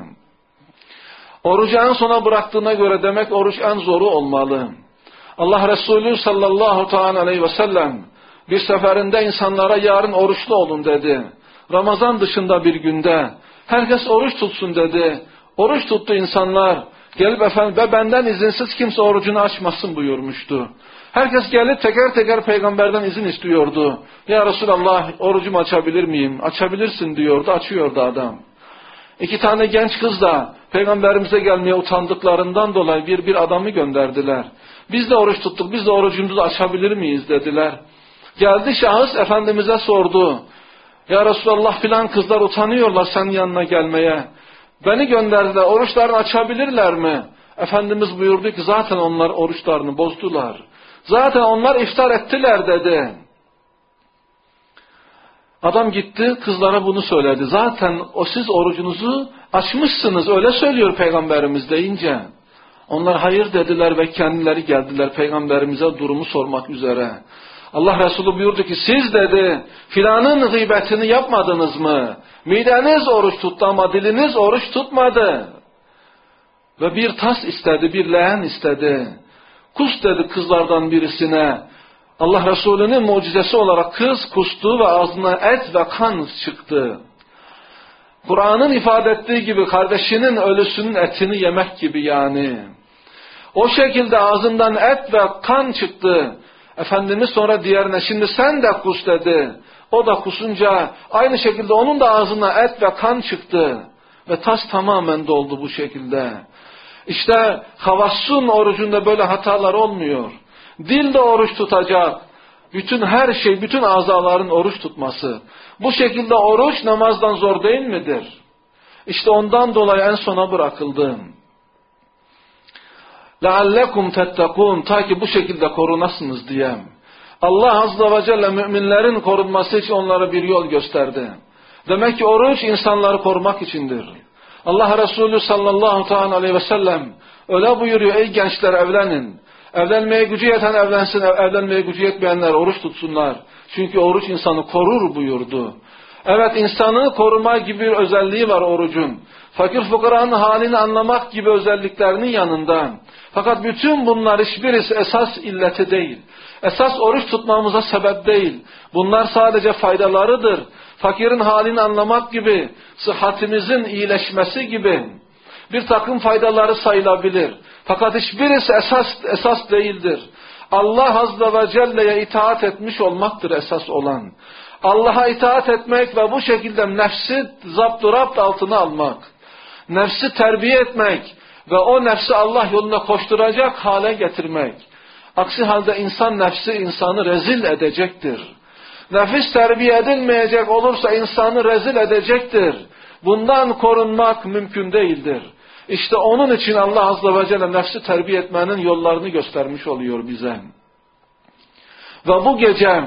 Orucu en sona bıraktığına göre demek oruç en zoru olmalı. Allah Resulü sallallahu aleyhi ve sellem bir seferinde insanlara yarın oruçlu olun dedi. Ramazan dışında bir günde herkes oruç tutsun dedi. Oruç tuttu insanlar. Gelip efendim ve benden izinsiz kimse orucunu açmasın buyurmuştu. Herkes gelip teker teker peygamberden izin istiyordu. Ya Resulallah orucumu açabilir miyim? Açabilirsin diyordu, açıyordu adam. 2 tane genç kız da peygamberimize gelmeye utandıklarından dolayı bir adamı gönderdiler. Biz de oruç tuttuk, biz de orucumuzu açabilir miyiz dediler. Geldi şahıs Efendimiz'e sordu. Ya Resulallah filan kızlar utanıyorlar senin yanına gelmeye. Beni gönderdiler, oruçlarını açabilirler mi? Efendimiz buyurdu ki zaten onlar oruçlarını bozdular. Zaten onlar iftar ettiler dedi. Adam gitti kızlara bunu söyledi. Zaten siz orucunuzu açmışsınız öyle söylüyor Peygamberimiz deyince. Onlar hayır dediler ve kendileri geldiler Peygamberimize durumu sormak üzere. Allah Resulü buyurdu ki siz dedi filanın gıybetini yapmadınız mı? Mideniz oruç tuttu ama diliniz oruç tutmadı. Ve bir tas istedi, bir leğen istedi. Kus dedi kızlardan birisine. Allah Resulü'nün mucizesi olarak kız kustu ve ağzına et ve kan çıktı. Kur'an'ın ifade ettiği gibi kardeşinin ölüsünün etini yemek gibi yani. O şekilde ağzından et ve kan çıktı. Efendimiz sonra diğerine şimdi sen de kus dedi. O da kusunca aynı şekilde onun da ağzına et ve kan çıktı. Ve tas tamamen doldu bu şekilde. İşte Havassun orucunda böyle hatalar olmuyor. Dil de oruç tutacak. Bütün her şey, bütün azaların oruç tutması. Bu şekilde oruç namazdan zor değil midir? İşte ondan dolayı en sona bırakıldı. لَعَلَّكُمْ تَتَّقُونَ Ta ki bu şekilde korunasınız diye. Allah Azze ve Celle müminlerin korunması için onlara bir yol gösterdi. Demek ki oruç insanları korumak içindir. Allah Resulü sallallahu aleyhi ve sellem öyle buyuruyor: ey gençler evlenin. Evlenmeye gücü yeten evlensin, evlenmeye gücü yetmeyenler oruç tutsunlar. Çünkü oruç insanı korur buyurdu. Evet, insanı koruma gibi bir özelliği var orucun. Fakir fukaranın halini anlamak gibi özelliklerinin yanında. Fakat bütün bunlar hiçbirisi esas illeti değil. Esas oruç tutmamıza sebep değil. Bunlar sadece faydalarıdır. Fakirin halini anlamak gibi, sıhhatimizin iyileşmesi gibi bir takım faydaları sayılabilir. Fakat hiçbirisi esas değildir. Allah Azze ve Celle'ye itaat etmiş olmaktır esas olan. Allah'a itaat etmek ve bu şekilde nefsi zapturapt altına almak. Nefsi terbiye etmek ve o nefsi Allah yolunda koşturacak hale getirmek. Aksi halde nefsi insanı rezil edecektir. Nefis terbiye edilmeyecek olursa insanı rezil edecektir. Bundan korunmak mümkün değildir. İşte onun için Allah Azze ve Celle nefsi terbiye etmenin yollarını göstermiş oluyor bize. Ve bu gece,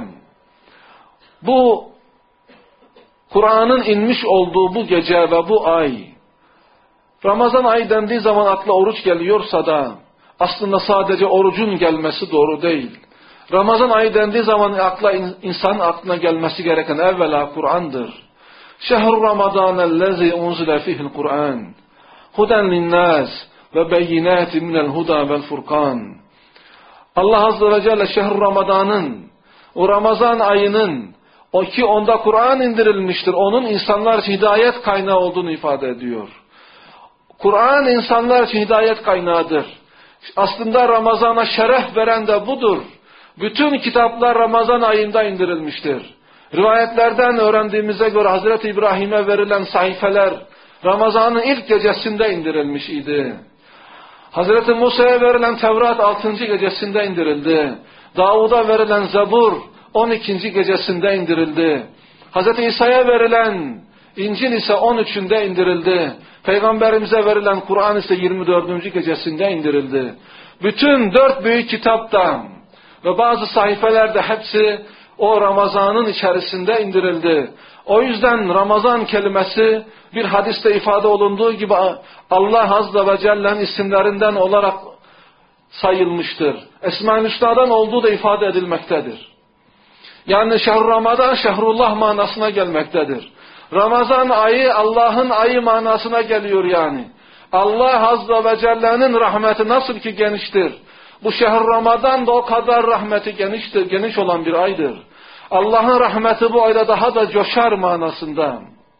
bu Kur'an'ın inmiş olduğu bu gece ve bu ay, Ramazan ayı dendiği zaman akla oruç geliyorsa da aslında sadece orucun gelmesi doğru değil. Ramazan ayı dendiği zaman insanın aklına gelmesi gereken evvela Kur'an'dır. Şehr-ü Ramazanellezî unzile fihil Kur'an huden linnâs ve beyinâtin minel huda vel furkan. Allah Azze ve Celle şehr-ü Ramazan'ın, o Ramazan ayının, o ki onda Kur'an indirilmiştir, onun insanlar için hidayet kaynağı olduğunu ifade ediyor. Kur'an insanlar için hidayet kaynağıdır. Aslında Ramazan'a şeref veren de budur. Bütün kitaplar Ramazan ayında indirilmiştir. Rivayetlerden öğrendiğimize göre Hazreti İbrahim'e verilen sayfeler Ramazan'ın ilk gecesinde indirilmiş idi. Hazreti Musa'ya verilen Tevrat 6. gecesinde indirildi. Davud'a verilen Zebur 12. gecesinde indirildi. Hazreti İsa'ya verilen İncil ise 13'ünde indirildi. Peygamberimize verilen Kur'an ise 24. gecesinde indirildi. Bütün 4 büyük kitaptan ve bazı sayfelerde hepsi o Ramazan'ın içerisinde indirildi. O yüzden Ramazan kelimesi bir hadiste ifade olunduğu gibi Allah Azze ve Celle'nin isimlerinden olarak sayılmıştır. Esma-i Hüsna'dan olduğu da ifade edilmektedir. Yani şehr-ü Ramazan, şehrullah manasına gelmektedir. Ramazan ayı Allah'ın ayı manasına geliyor yani. Allah Azze ve Celle'nin rahmeti nasıl ki geniştir. Bu şehr-ü Ramazan da o kadar rahmeti geniştir, geniş olan bir aydır. Allah'ın rahmeti bu ayda daha da coşar manasında.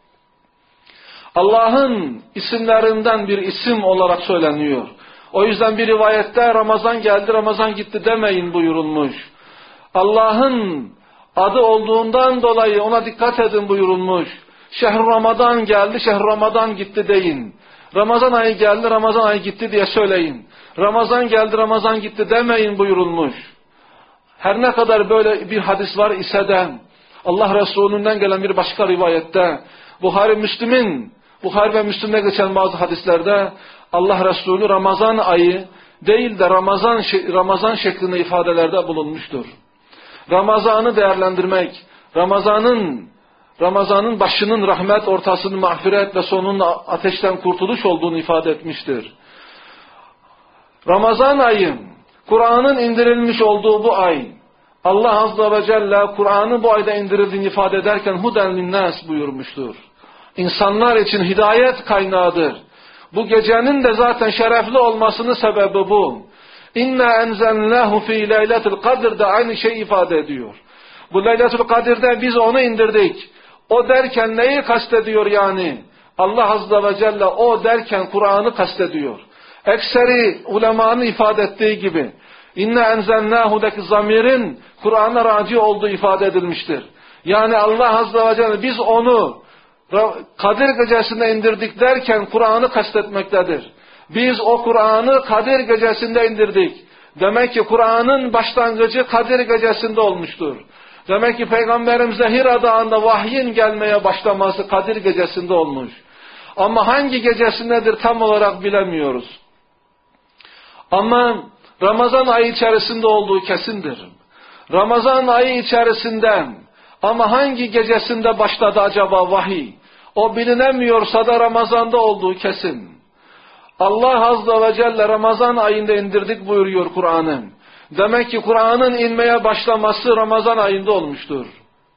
Allah'ın isimlerinden bir isim olarak söyleniyor. O yüzden bir rivayette Ramazan geldi, Ramazan gitti demeyin buyurulmuş. Allah'ın adı olduğundan dolayı ona dikkat edin buyurulmuş. Şehr-ü Ramazan geldi, şehr-ü Ramazan gitti deyin. Ramazan ayı geldi, Ramazan ayı gitti diye söyleyin. Ramazan geldi, Ramazan gitti demeyin buyurulmuş. Her ne kadar böyle bir hadis var ise de Allah Resulü'nden gelen bir başka rivayette Buhari ve Müslim'de geçen bazı hadislerde Allah Resulü Ramazan ayı değil de Ramazan şeklinde ifadelerde bulunmuştur. Ramazan'ı değerlendirmek, Ramazan'ın başının rahmet, ortasının mağfiret ve sonunun ateşten kurtuluş olduğunu ifade etmiştir. Ramazan ayı, Kur'an'ın indirilmiş olduğu bu ay, Allah Azze ve Celle Kur'an'ı bu ayda indirildiğini ifade ederken huden linnâs buyurmuştur. İnsanlar için hidayet kaynağıdır. Bu gecenin de zaten şerefli olmasının sebebi bu. İnna enzelnahu fi leyletil kadr da aynı şey ifade ediyor. Bu Leyletul Kadir'de biz onu indirdik. O derken neyi kastediyor yani? Allah Azze ve Celle o derken Kur'an'ı kastediyor. Ekseri ulemanın ifade ettiği gibi İnne enzelnahu'daki zamirin Kur'an'a raci olduğu ifade edilmiştir. Yani Allah Azze ve Celle biz onu Kadir gecesinde indirdik derken Kur'an'ı kastetmektedir. Biz o Kur'an'ı Kadir gecesinde indirdik. Demek ki Kur'an'ın başlangıcı Kadir gecesinde olmuştur. Demek ki Peygamberimize Hira Dağı'nda vahyin gelmeye başlaması Kadir gecesinde olmuş. Ama hangi gecesindedir tam olarak bilemiyoruz. Ama Ramazan ayı içerisinde olduğu kesindir. Ramazan ayı içerisinde ama hangi gecesinde başladı acaba vahiy? O bilinemiyorsa da Ramazan'da olduğu kesin. Allah Azze ve Celle Ramazan ayında indirdik buyuruyor Kur'an'ı. Demek ki Kur'an'ın inmeye başlaması Ramazan ayında olmuştur.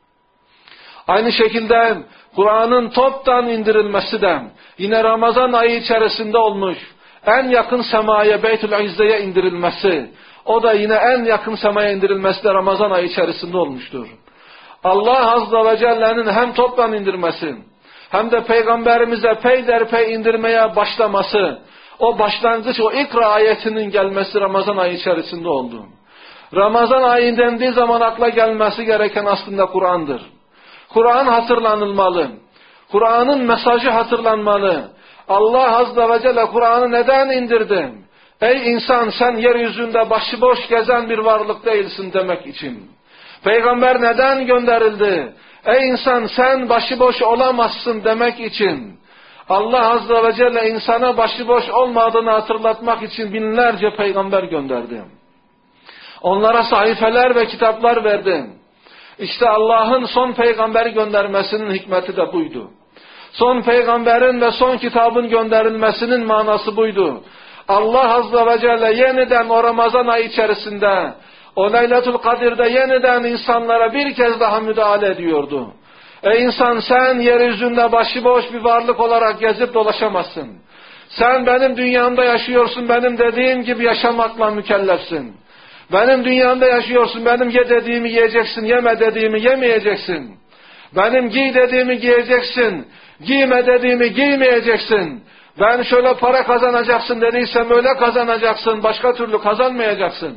Aynı şekilde Kur'an'ın toptan indirilmesi de yine Ramazan ayı içerisinde olmuş. En yakın semaya Beytül İzze'ye indirilmesi, o da yine en yakın semaya indirilmesi de Ramazan ayı içerisinde olmuştur. Allah Azze ve Celle'nin hem toptan indirmesi hem de Peygamberimize peyderpey indirmeye başlaması, o başlangıç, o ikra ayetinin gelmesi Ramazan ayı içerisinde oldu. Ramazan ayı dendiği zaman akla gelmesi gereken aslında Kur'an'dır. Kur'an hatırlanılmalı. Kur'an'ın mesajı hatırlanmalı. Allah Azze ve Celle Kur'an'ı neden indirdi? Ey insan sen yeryüzünde başıboş gezen bir varlık değilsin demek için. Peygamber neden gönderildi? Ey insan sen başıboş olamazsın demek için. Allah Azze ve Celle insana başıboş olmadığını hatırlatmak için binlerce peygamber gönderdi. Onlara sayfeler ve kitaplar verdi. İşte Allah'ın son peygamberi göndermesinin hikmeti de buydu. Son peygamberin ve son kitabın gönderilmesinin manası buydu. Allah Azze ve Celle yeniden o Ramazan ayı içerisinde, o Leyletul Kadir'de yeniden insanlara bir kez daha müdahale ediyordu. Ey insan sen yeryüzünde başıboş bir varlık olarak gezip dolaşamazsın. Sen benim dünyamda yaşıyorsun, benim dediğim gibi yaşamakla mükellefsin. Benim dünyamda yaşıyorsun, benim ye dediğimi yiyeceksin, yeme dediğimi yemeyeceksin. Benim giy dediğimi giyeceksin, giyme dediğimi giymeyeceksin. Ben şöyle para kazanacaksın dediysem öyle kazanacaksın, başka türlü kazanmayacaksın.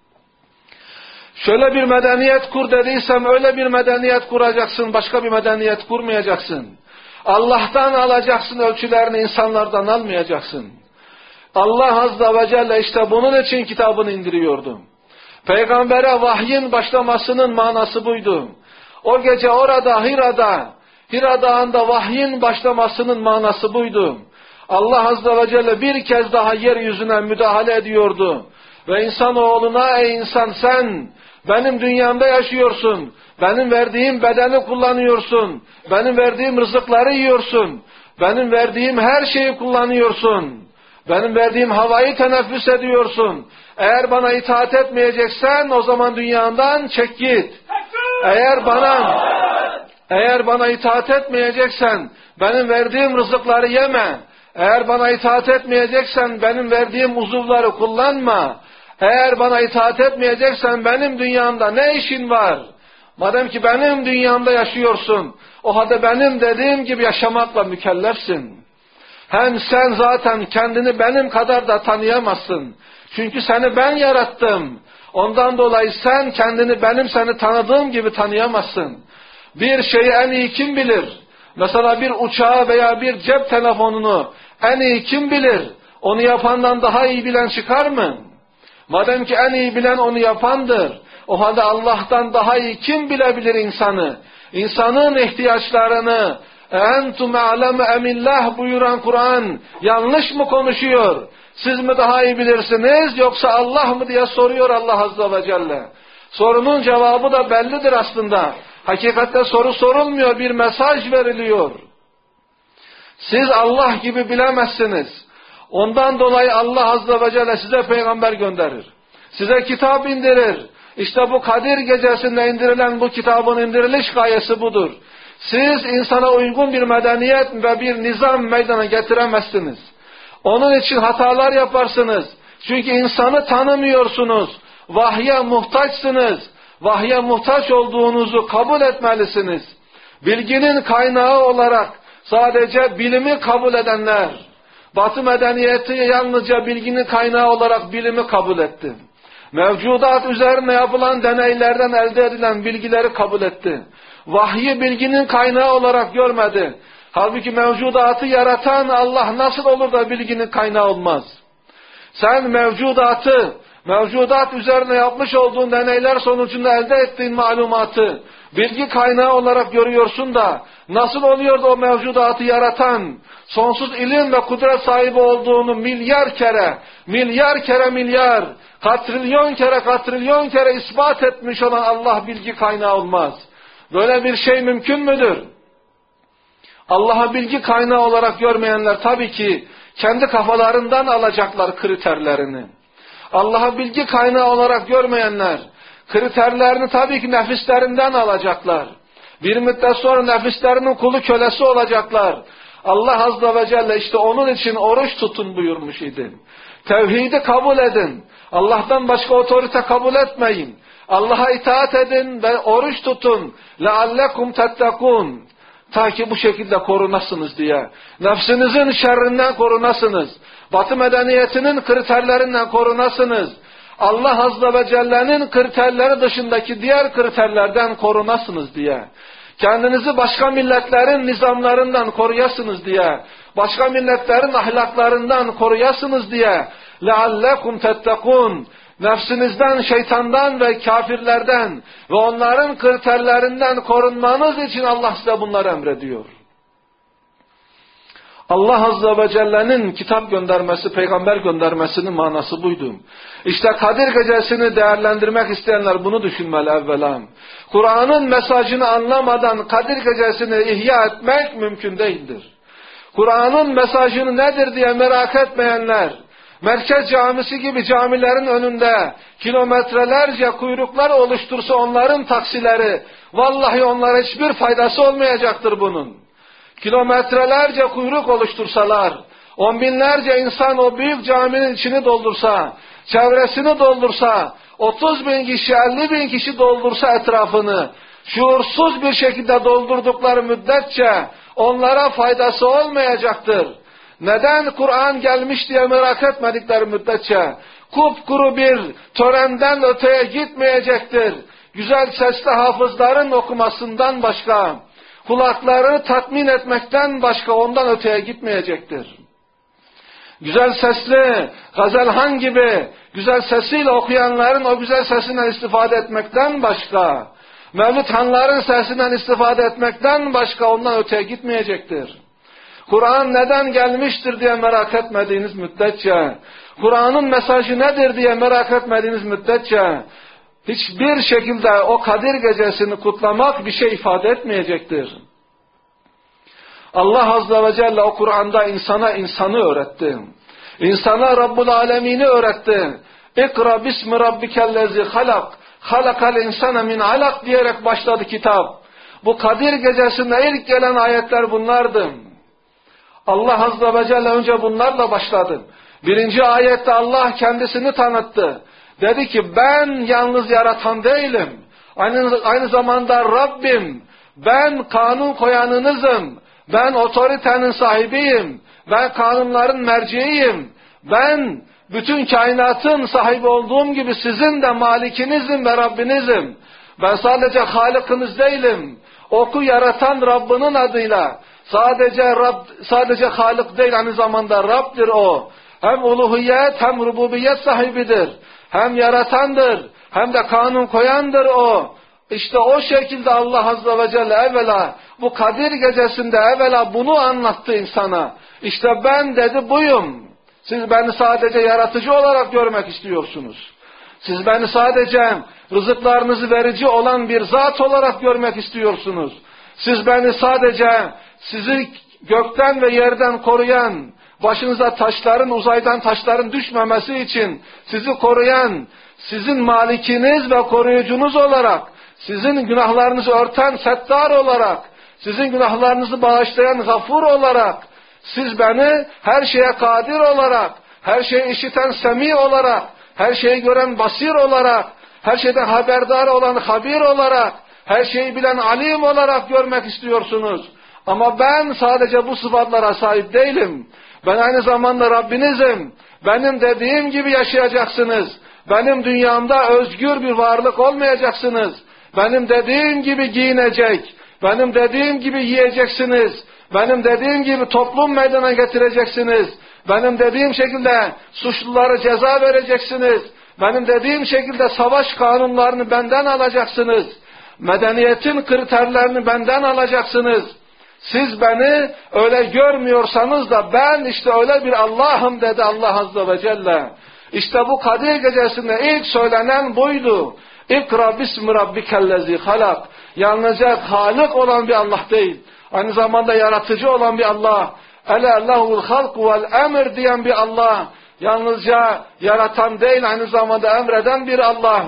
Şöyle bir medeniyet kur dediysem öyle bir medeniyet kuracaksın, başka bir medeniyet kurmayacaksın. Allah'tan alacaksın ölçülerini, insanlardan almayacaksın. Allah Azze ve Celle işte bunun için kitabını indiriyordu. Peygambere vahyin başlamasının manası buydu. O gece orada Hira Dağı'nda vahyin başlamasının manası buydu. Allah Azze ve Celle bir kez daha yeryüzüne müdahale ediyordu. Ve insanoğluna ey insan sen benim dünyamda yaşıyorsun. Benim verdiğim bedeni kullanıyorsun. Benim verdiğim rızıkları yiyorsun. Benim verdiğim her şeyi kullanıyorsun. Benim verdiğim havayı teneffüs ediyorsun. Eğer bana itaat etmeyeceksen o zaman dünyandan çek git. Eğer bana itaat etmeyeceksen benim verdiğim rızıkları yeme. Eğer bana itaat etmeyeceksen benim verdiğim uzuvları kullanma. Eğer bana itaat etmeyeceksen benim dünyamda ne işin var? Madem ki benim dünyamda yaşıyorsun, o halde benim dediğim gibi yaşamakla mükellefsin. Hem sen zaten kendini benim kadar da tanıyamazsın. Çünkü seni ben yarattım. Ondan dolayı sen kendini benim seni tanıdığım gibi tanıyamazsın. Bir şeyi en iyi kim bilir? Mesela bir uçağı veya bir cep telefonunu en iyi kim bilir? Onu yapandan daha iyi bilen çıkar mı? Madem ki en iyi bilen onu yapandır, o halde Allah'tan daha iyi kim bilebilir insanı? İnsanın ihtiyaçlarını entum a'lemu emillah buyuran Kur'an yanlış mı konuşuyor? Siz mi daha iyi bilirsiniz yoksa Allah mı diye soruyor Allah Azze ve Celle. Sorunun cevabı da bellidir aslında. Hakikatte soru sorulmuyor, bir mesaj veriliyor. Siz Allah gibi bilemezsiniz. Ondan dolayı Allah Azze ve Celle size peygamber gönderir. Size kitap indirir. İşte bu Kadir gecesinde indirilen bu kitabın indiriliş gayesi budur. Siz insana uygun bir medeniyet ve bir nizam meydana getiremezsiniz. Onun için hatalar yaparsınız. Çünkü insanı tanımıyorsunuz. Vahye muhtaçsınız. Vahye muhtaç olduğunuzu kabul etmelisiniz. Bilginin kaynağı olarak sadece bilimi kabul edenler, Batı medeniyeti yalnızca bilginin kaynağı olarak bilimi kabul etti. Mevcudat üzerine yapılan deneylerden elde edilen bilgileri kabul etti. Vahyi bilginin kaynağı olarak görmedi. Halbuki mevcudatı yaratan Allah nasıl olur da bilginin kaynağı olmaz? Sen mevcudat üzerine yapmış olduğun deneyler sonucunda elde ettiğin malumatı bilgi kaynağı olarak görüyorsun da nasıl oluyor da o mevcudatı yaratan, sonsuz ilim ve kudret sahibi olduğunu milyar kere, katrilyon kere ispat etmiş olan Allah bilgi kaynağı olmaz. Böyle bir şey mümkün müdür? Allah'a bilgi kaynağı olarak görmeyenler tabii ki kendi kafalarından alacaklar kriterlerini. Allah'a bilgi kaynağı olarak görmeyenler kriterlerini tabii ki nefislerinden alacaklar. Bir müddet sonra nefislerinin kulu kölesi olacaklar. Allah Azze ve Celle işte onun için oruç tutun buyurmuş idi. Tevhidi kabul edin. Allah'tan başka otorite kabul etmeyin. Allah'a itaat edin ve oruç tutun. لَعَلَّكُمْ تَتَّقُونَ Ta ki bu şekilde korunasınız diye. Nefsinizin şerrinden korunasınız. Batı medeniyetinin kriterlerinden korunasınız. Allah Azze ve Celle'nin kriterleri dışındaki diğer kriterlerden korunasınız diye. Kendinizi başka milletlerin nizamlarından koruyasınız diye. Başka milletlerin ahlaklarından koruyasınız diye. لَعَلَّكُمْ تَتَّقُونَ Nefsinizden, şeytandan ve kafirlerden ve onların kriterlerinden korunmanız için Allah size bunları emrediyor. Allah Azze ve Celle'nin kitap göndermesi, peygamber göndermesinin manası buydu. İşte Kadir Gecesi'ni değerlendirmek isteyenler bunu düşünmeli evvela. Kur'an'ın mesajını anlamadan Kadir Gecesi'ni ihya etmek mümkün değildir. Kur'an'ın mesajını nedir diye merak etmeyenler, Merkez Camisi gibi camilerin önünde kilometrelerce kuyruklar oluştursa onların taksileri, vallahi onlara hiçbir faydası olmayacaktır bunun. Kilometrelerce kuyruk oluştursalar, on binlerce insan o büyük caminin içini doldursa, çevresini doldursa, 30 bin kişi, 50 bin kişi doldursa etrafını, şuursuz bir şekilde doldurdukları müddetçe onlara faydası olmayacaktır. Neden Kur'an gelmiş diye merak etmedikleri müddetçe kupkuru bir törenden öteye gitmeyecektir. Güzel sesli hafızların okumasından başka, kulakları tatmin etmekten başka ondan öteye gitmeyecektir. Güzel sesli, Gazelhan gibi güzel sesiyle okuyanların o güzel sesinden istifade etmekten başka, Mevlüt Hanların sesinden istifade etmekten başka ondan öteye gitmeyecektir. Kur'an neden gelmiştir diye merak etmediğiniz müddetçe, Kur'an'ın mesajı nedir diye merak etmediğiniz müddetçe, hiçbir şekilde o Kadir Gecesi'ni kutlamak bir şey ifade etmeyecektir. Allah Azze ve Celle o Kur'an'da insana insanı öğretti. İnsana Rabbul Alemin'i öğretti. İkra bismi rabbikellezi halak, halakal insane min alak diyerek başladı kitap. Bu Kadir Gecesi'nde ilk gelen ayetler bunlardı. Allah Azze ve Celle önce bunlarla başladı. Birinci ayette Allah kendisini tanıttı. Dedi ki ben yalnız yaratan değilim. Aynı zamanda Rabbim. Ben kanun koyanınızım. Ben otoritenin sahibiyim. Ben kanunların merciğiyim. Ben bütün kainatın sahibi olduğum gibi sizin de malikinizim ve Rabbinizim. Ben sadece halikiniz değilim. Oku yaratan Rabbinin adıyla. Sadece Halik değil, aynı zamanda Rab'dir o. Hem uluhiyet hem rububiyet sahibidir. Hem yaratandır, hem de kanun koyandır o. İşte o şekilde Allah Azze ve Celle evvela bu Kadir Gecesi'nde evvela bunu anlattı insana. İşte ben dedi buyum. Siz beni sadece yaratıcı olarak görmek istiyorsunuz. Siz beni sadece rızıklarınızı verici olan bir zat olarak görmek istiyorsunuz. Siz beni sadece sizi gökten ve yerden koruyan, başınıza taşların, uzaydan taşların düşmemesi için sizi koruyan, sizin malikiniz ve koruyucunuz olarak, sizin günahlarınızı örten settar olarak, sizin günahlarınızı bağışlayan gafur olarak, siz beni her şeye kadir olarak, her şeyi işiten semi olarak, her şeyi gören basir olarak, her şeyden haberdar olan habir olarak, her şeyi bilen alim olarak görmek istiyorsunuz. Ama ben sadece bu sıfatlara sahip değilim. Ben aynı zamanda Rabbinizim. Benim dediğim gibi yaşayacaksınız. Benim dünyamda özgür bir varlık olmayacaksınız. Benim dediğim gibi giyinecek, benim dediğim gibi yiyeceksiniz. Benim dediğim gibi toplum meydana getireceksiniz. Benim dediğim şekilde suçlulara ceza vereceksiniz. Benim dediğim şekilde savaş kanunlarını benden alacaksınız. Medeniyetin kriterlerini benden alacaksınız. Siz beni öyle görmüyorsanız da ben işte öyle bir Allah'ım dedi Allah Azze ve Celle. İşte bu Kadir Gecesi'nde ilk söylenen buydu. İkra bismi rabbikellezi halak. Yalnızca Halik olan bir Allah değil. Aynı zamanda yaratıcı olan bir Allah. Ele lehul halku vel emr diyen bir Allah. Yalnızca yaratan değil, aynı zamanda emreden bir Allah.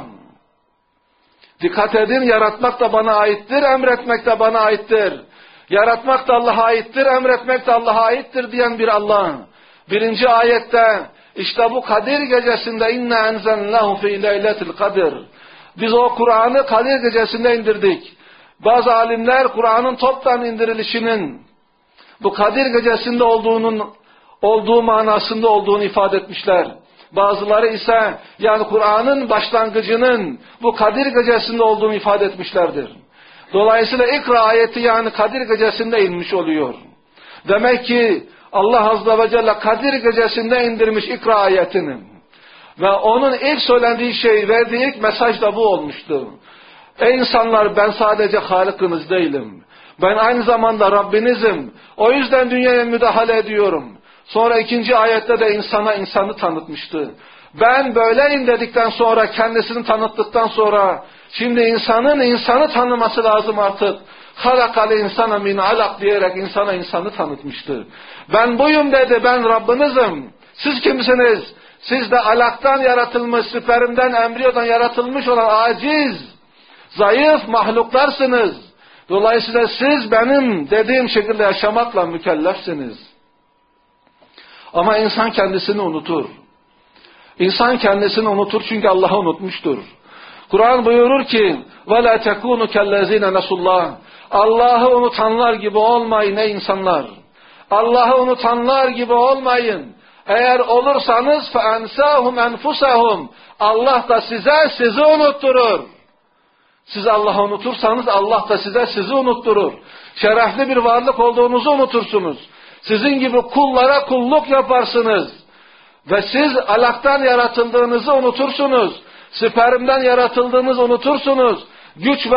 Dikkat edin, yaratmak da bana aittir, emretmek de bana aittir. Yaratmak da Allah'a aittir, emretmek de Allah'a aittir diyen bir Allah. Birinci ayette işte bu Kadir Gecesi'nde inna enzelnahu fi leyletil kadir. Biz o Kur'an'ı Kadir Gecesi'nde indirdik. Bazı alimler Kur'an'ın toptan indirilişinin bu Kadir Gecesi'nde olduğu manasında olduğunu ifade etmişler. Bazıları ise yani Kur'an'ın başlangıcının bu Kadir Gecesi'nde olduğunu ifade etmişlerdir. Dolayısıyla İkra ayeti yani Kadir Gecesi'nde inmiş oluyor. Demek ki Allah Azze ve Celle Kadir Gecesi'nde indirmiş İkra ayetini. Ve onun ilk söylendiği şey, verdiği ilk mesaj da bu olmuştu. Ey insanlar, ben sadece Halık'ınız değilim. Ben aynı zamanda Rabbinizim. O yüzden dünyaya müdahale ediyorum. Sonra ikinci ayette de insanı tanıtmıştı. Ben böyleyim dedikten sonra, kendisini tanıttıktan sonra, şimdi insanı tanıması lazım artık. Halakal insana min alak diyerek insanı tanıtmıştı. Ben buyum dedi, ben Rabbinizim. Siz kimsiniz? Siz de alaktan yaratılmış, spermden, embriyodan yaratılmış olan aciz, zayıf mahluklarsınız. Dolayısıyla siz benim dediğim şekilde yaşamakla mükellefsiniz. Ama insan kendisini unutur. İnsan kendisini unutur çünkü Allah'ı unutmuştur. Kur'an buyurur ki وَلَا تَكُونُ كَالَّذ۪ينَ نَسُوا اللّٰهِ Allah'ı unutanlar gibi olmayın ey insanlar. Allah'ı unutanlar gibi olmayın. Eğer olursanız فَاَنْسَاهُمْ اَنْفُسَهُمْ Allah da sizi unutturur. Siz Allah'ı unutursanız Allah da sizi unutturur. Şerefli bir varlık olduğunuzu unutursunuz. Sizin gibi kullara kulluk yaparsınız. Ve siz alaktan yaratıldığınızı unutursunuz. Spermden yaratıldığınızı unutursunuz. Güç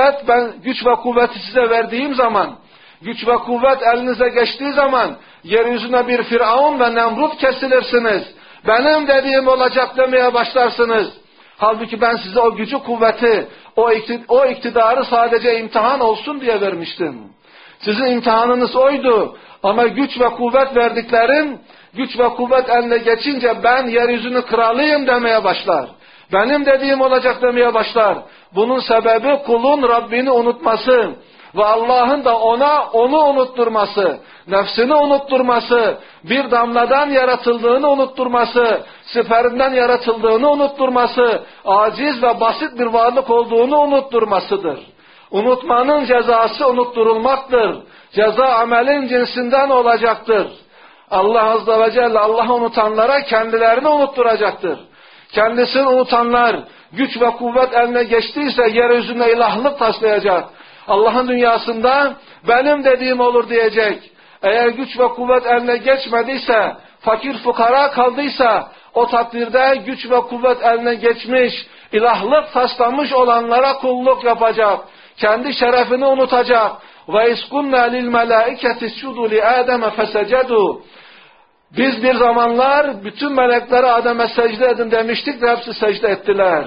ve kuvveti size verdiğim zaman, güç ve kuvvet elinize geçtiği zaman, yeryüzüne bir Firavun ve Nemrut kesilirsiniz. Benim dediğim olacak demeye başlarsınız. Halbuki ben size o gücü, kuvveti, o iktidarı sadece imtihan olsun diye vermiştim. Sizin imtihanınız oydu. Ama güç ve kuvvet verdiklerim, güç ve kuvvet eline geçince ben yeryüzünün kralıyım demeye başlar. Benim dediğim olacak demeye başlar. Bunun sebebi kulun Rabbini unutması ve Allah'ın da onu unutturması, nefsini unutturması, bir damladan yaratıldığını unutturması, spermden yaratıldığını unutturması, aciz ve basit bir varlık olduğunu unutturmasıdır. Unutmanın cezası unutturulmaktır. Ceza amelin cinsinden olacaktır. Allah Azze ve Celle Allah'ı unutanlara kendilerini unutturacaktır. Kendisini unutanlar güç ve kuvvet eline geçtiyse yeryüzünde ilahlık taslayacak. Allah'ın dünyasında benim dediğim olur diyecek. Eğer güç ve kuvvet eline geçmediyse, fakir fukara kaldıysa o takdirde güç ve kuvvet eline geçmiş, ilahlık taslamış olanlara kulluk yapacak. Kendi şerefini unutacak. Ve iskunna lil melaiketi iscudu li Adem fesecedu. Biz bir zamanlar bütün meleklere Adem'e secde edin demiştik ve hepsi secde ettiler.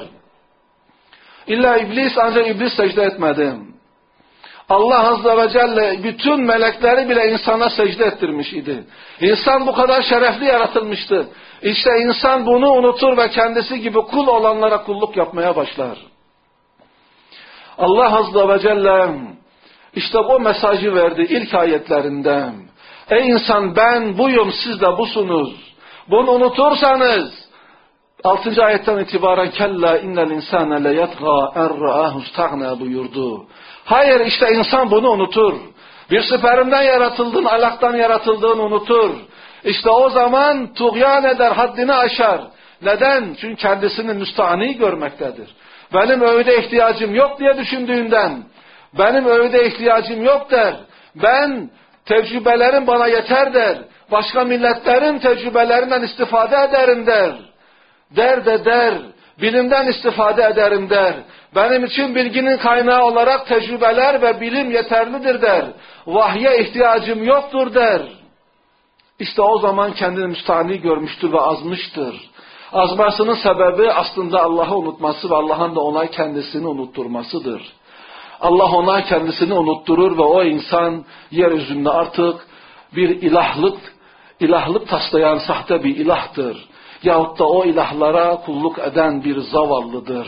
İlla iblis, ancak iblis secde etmedi. Allah Azze ve Celle bütün melekleri bile insana secde ettirmiş idi. İnsan bu kadar şerefli yaratılmıştı. İşte insan bunu unutur ve kendisi gibi kul olanlara kulluk yapmaya başlar. Allah Azze ve Celle işte bu mesajı verdi ilk ayetlerinde. Ey insan, ben buyum, siz de busunuz. Bunu unutursanız 6. ayetten itibaren kella innel insane le yatgâ en ra'ahu istagna buyurdu. Hayır, işte insan bunu unutur. Bir spermden yaratıldığın, alaktan yaratıldığını unutur. İşte o zaman tuğyan eder, haddini aşar. Neden? Çünkü kendisini müstahni görmektedir. Benim öğüde ihtiyacım yok diye düşündüğünden, benim öğüde ihtiyacım yok der. Ben, tecrübelerim bana yeter der. Başka milletlerin tecrübelerinden istifade ederim der. Der. Bilimden istifade ederim der. Benim için bilginin kaynağı olarak tecrübeler ve bilim yeterlidir der. Vahye ihtiyacım yoktur der. İşte o zaman kendini müstahni görmüştür ve azmıştır. Azmasının sebebi aslında Allah'ı unutması ve Allah'ın da ona kendisini unutturmasıdır. Allah ona kendisini unutturur ve o insan yeryüzünde artık bir ilahlık taslayan sahte bir ilahtır. Yahut da o ilahlara kulluk eden bir zavallıdır.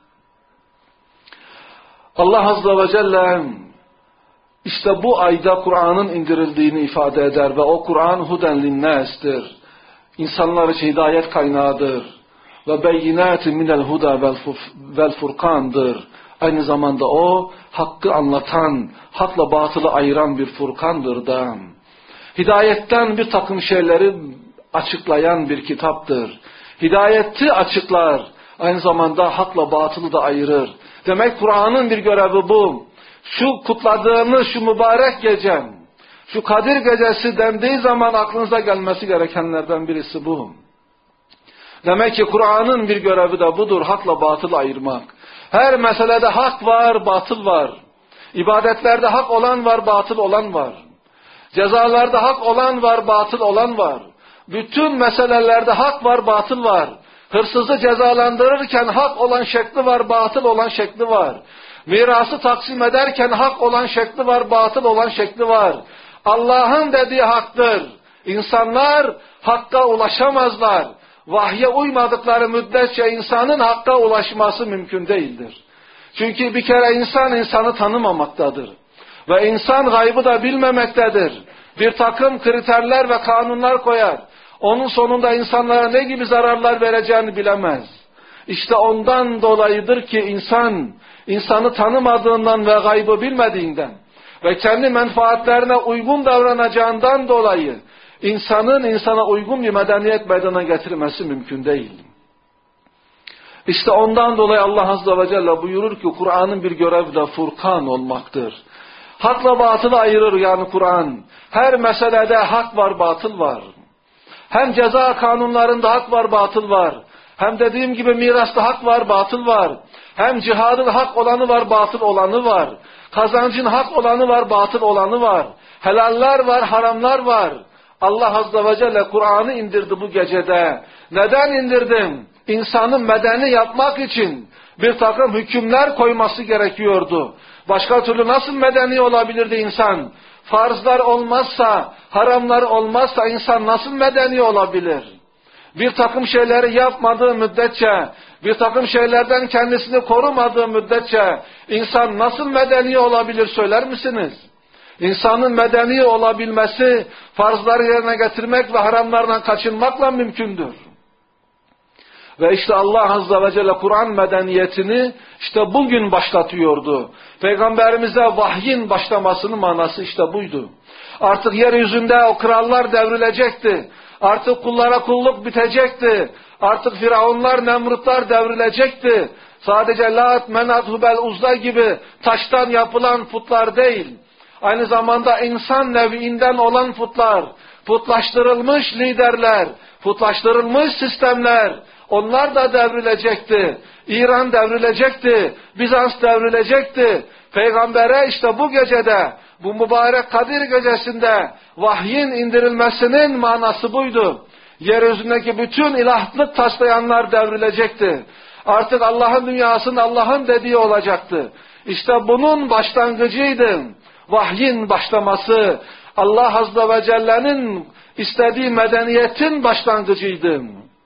Allah Azze ve Celle işte bu ayda Kur'an'ın indirildiğini ifade eder ve o Kur'an huden linnâs'tir. İnsanlar için hidayet kaynağıdır. Ve beyinâtin minel huda vel furkandır. Aynı zamanda o hakkı anlatan, hakla batılı ayıran bir furkandır da. Hidayetten bir takım şeyleri açıklayan bir kitaptır. Hidayeti açıklar, aynı zamanda hakla batılı da ayırır. Demek Kur'an'ın bir görevi bu. Şu kutladığımız şu mübarek gecem, şu Kadir gecesi dendiği zaman aklınıza gelmesi gerekenlerden birisi bu. Demek ki Kur'an'ın bir görevi de budur, hakla batılı ayırmak. Her meselede hak var, batıl var. İbadetlerde hak olan var, batıl olan var. Cezalarda hak olan var, batıl olan var. Bütün meselelerde hak var, batıl var. Hırsızı cezalandırırken hak olan şekli var, batıl olan şekli var. Mirası taksim ederken hak olan şekli var, batıl olan şekli var. Allah'ın dediği haktır. İnsanlar hakka ulaşamazlar. Vahye uymadıkları müddetçe insanın hakka ulaşması mümkün değildir. Çünkü bir kere insan insanı tanımamaktadır. Ve insan gaybı da bilmemektedir. Bir takım kriterler ve kanunlar koyar. Onun sonunda insanlara ne gibi zararlar vereceğini bilemez. İşte ondan dolayıdır ki insanı tanımadığından ve gaybı bilmediğinden ve kendi menfaatlerine uygun davranacağından dolayı insanın insana uygun bir medeniyet meydana getirmesi mümkün değil. İşte ondan dolayı Allah Azze ve Celle buyurur ki Kur'an'ın bir görevi de Furkan olmaktır. Hakla batılı ayırır yani Kur'an. Her meselede hak var, batıl var. Hem ceza kanunlarında hak var, batıl var. Hem dediğim gibi mirasta hak var, batıl var. Hem cihadın hak olanı var, batıl olanı var. Kazancın hak olanı var, batıl olanı var. Helaller var, haramlar var. Allah Azze ve Celle Kur'an'ı indirdi bu gecede. Neden indirdim? İnsanın medeni yapmak için bir takım hükümler koyması gerekiyordu. Başka türlü nasıl medeni olabilirdi insan? Farzlar olmazsa, haramlar olmazsa insan nasıl medeni olabilir? Bir takım şeyleri yapmadığı müddetçe, bir takım şeylerden kendisini korumadığı müddetçe insan nasıl medeni olabilir söyler misiniz? İnsanın medeni olabilmesi farzları yerine getirmek ve haramlardan kaçınmakla mümkündür. Ve işte Allah Azze ve Celle Kur'an medeniyetini işte bugün başlatıyordu. Peygamberimize vahyin başlamasının manası işte buydu. Artık yeryüzünde o krallar devrilecekti. Artık kullara kulluk bitecekti. Artık firavunlar, nemrutlar devrilecekti. Sadece Lat, Menat, Hubel, Uzza gibi taştan yapılan putlar değil. Aynı zamanda insan neviinden olan putlar, putlaştırılmış liderler, putlaştırılmış sistemler, onlar da devrilecekti. İran devrilecekti. Bizans devrilecekti. Peygambere işte bu gecede, bu mübarek Kadir gecesinde vahyin indirilmesinin manası buydu. Yeryüzündeki bütün ilahlık taslayanlar devrilecekti. Artık Allah'ın dünyasının Allah'ın dediği olacaktı. İşte bunun başlangıcıydı. Vahyin başlaması, Allah Azze ve Celle'nin istediği medeniyetin başlangıcıydı.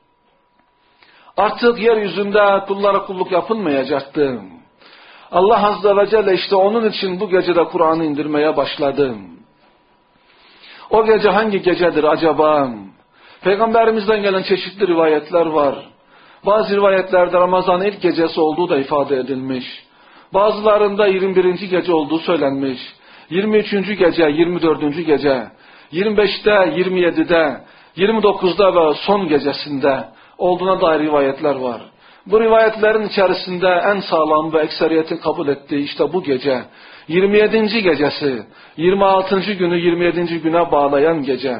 Artık yeryüzünde kullara kulluk yapılmayacaktı. Allah Azze ve Celle işte onun için bu gecede Kur'an'ı indirmeye başladı. O gece hangi gecedir acaba? Peygamberimizden gelen çeşitli rivayetler var. Bazı rivayetlerde Ramazan'ın ilk gecesi olduğu da ifade edilmiş. Bazılarında 21. gece olduğu söylenmiş. 23. gece, 24. gece, 25'te, 27'de, 29'da ve son gecesinde olduğuna dair rivayetler var. Bu rivayetlerin içerisinde en sağlam ve ekseriyetin kabul ettiği işte bu gece, 27. gecesi, 26. günü 27. güne bağlayan gece.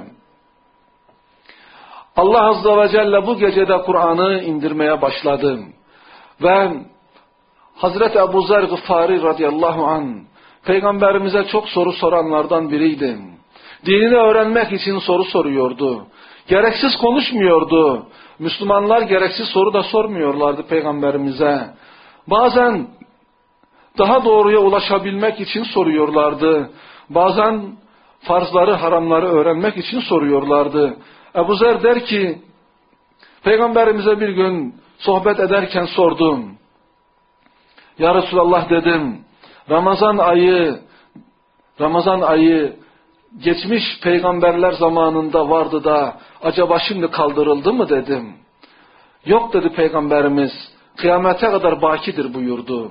Allah Azze ve Celle bu gecede Kur'an'ı indirmeye başladı. Ve Hazreti Ebu Zer Gıffari radıyallahu anh, Peygamberimize çok soru soranlardan biriydi. Dinini öğrenmek için soru soruyordu. Gereksiz konuşmuyordu. Müslümanlar gereksiz soru da sormuyorlardı Peygamberimize. Bazen daha doğruya ulaşabilmek için soruyorlardı. Bazen farzları, haramları öğrenmek için soruyorlardı. Ebu Zer der ki, Peygamberimize bir gün sohbet ederken sordum. Ya Resulallah dedim, Ramazan ayı geçmiş peygamberler zamanında vardı da acaba şimdi kaldırıldı mı dedim. Yok dedi Peygamberimiz, kıyamete kadar bakidir buyurdu.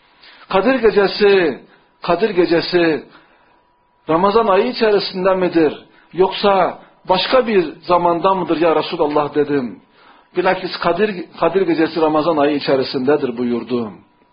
Kadir gecesi Ramazan ayı içerisinde midir? Yoksa başka bir zamanda mıdır ya Resulallah dedim. Bilakis Kadir gecesi Ramazan ayı içerisindedir buyurdu.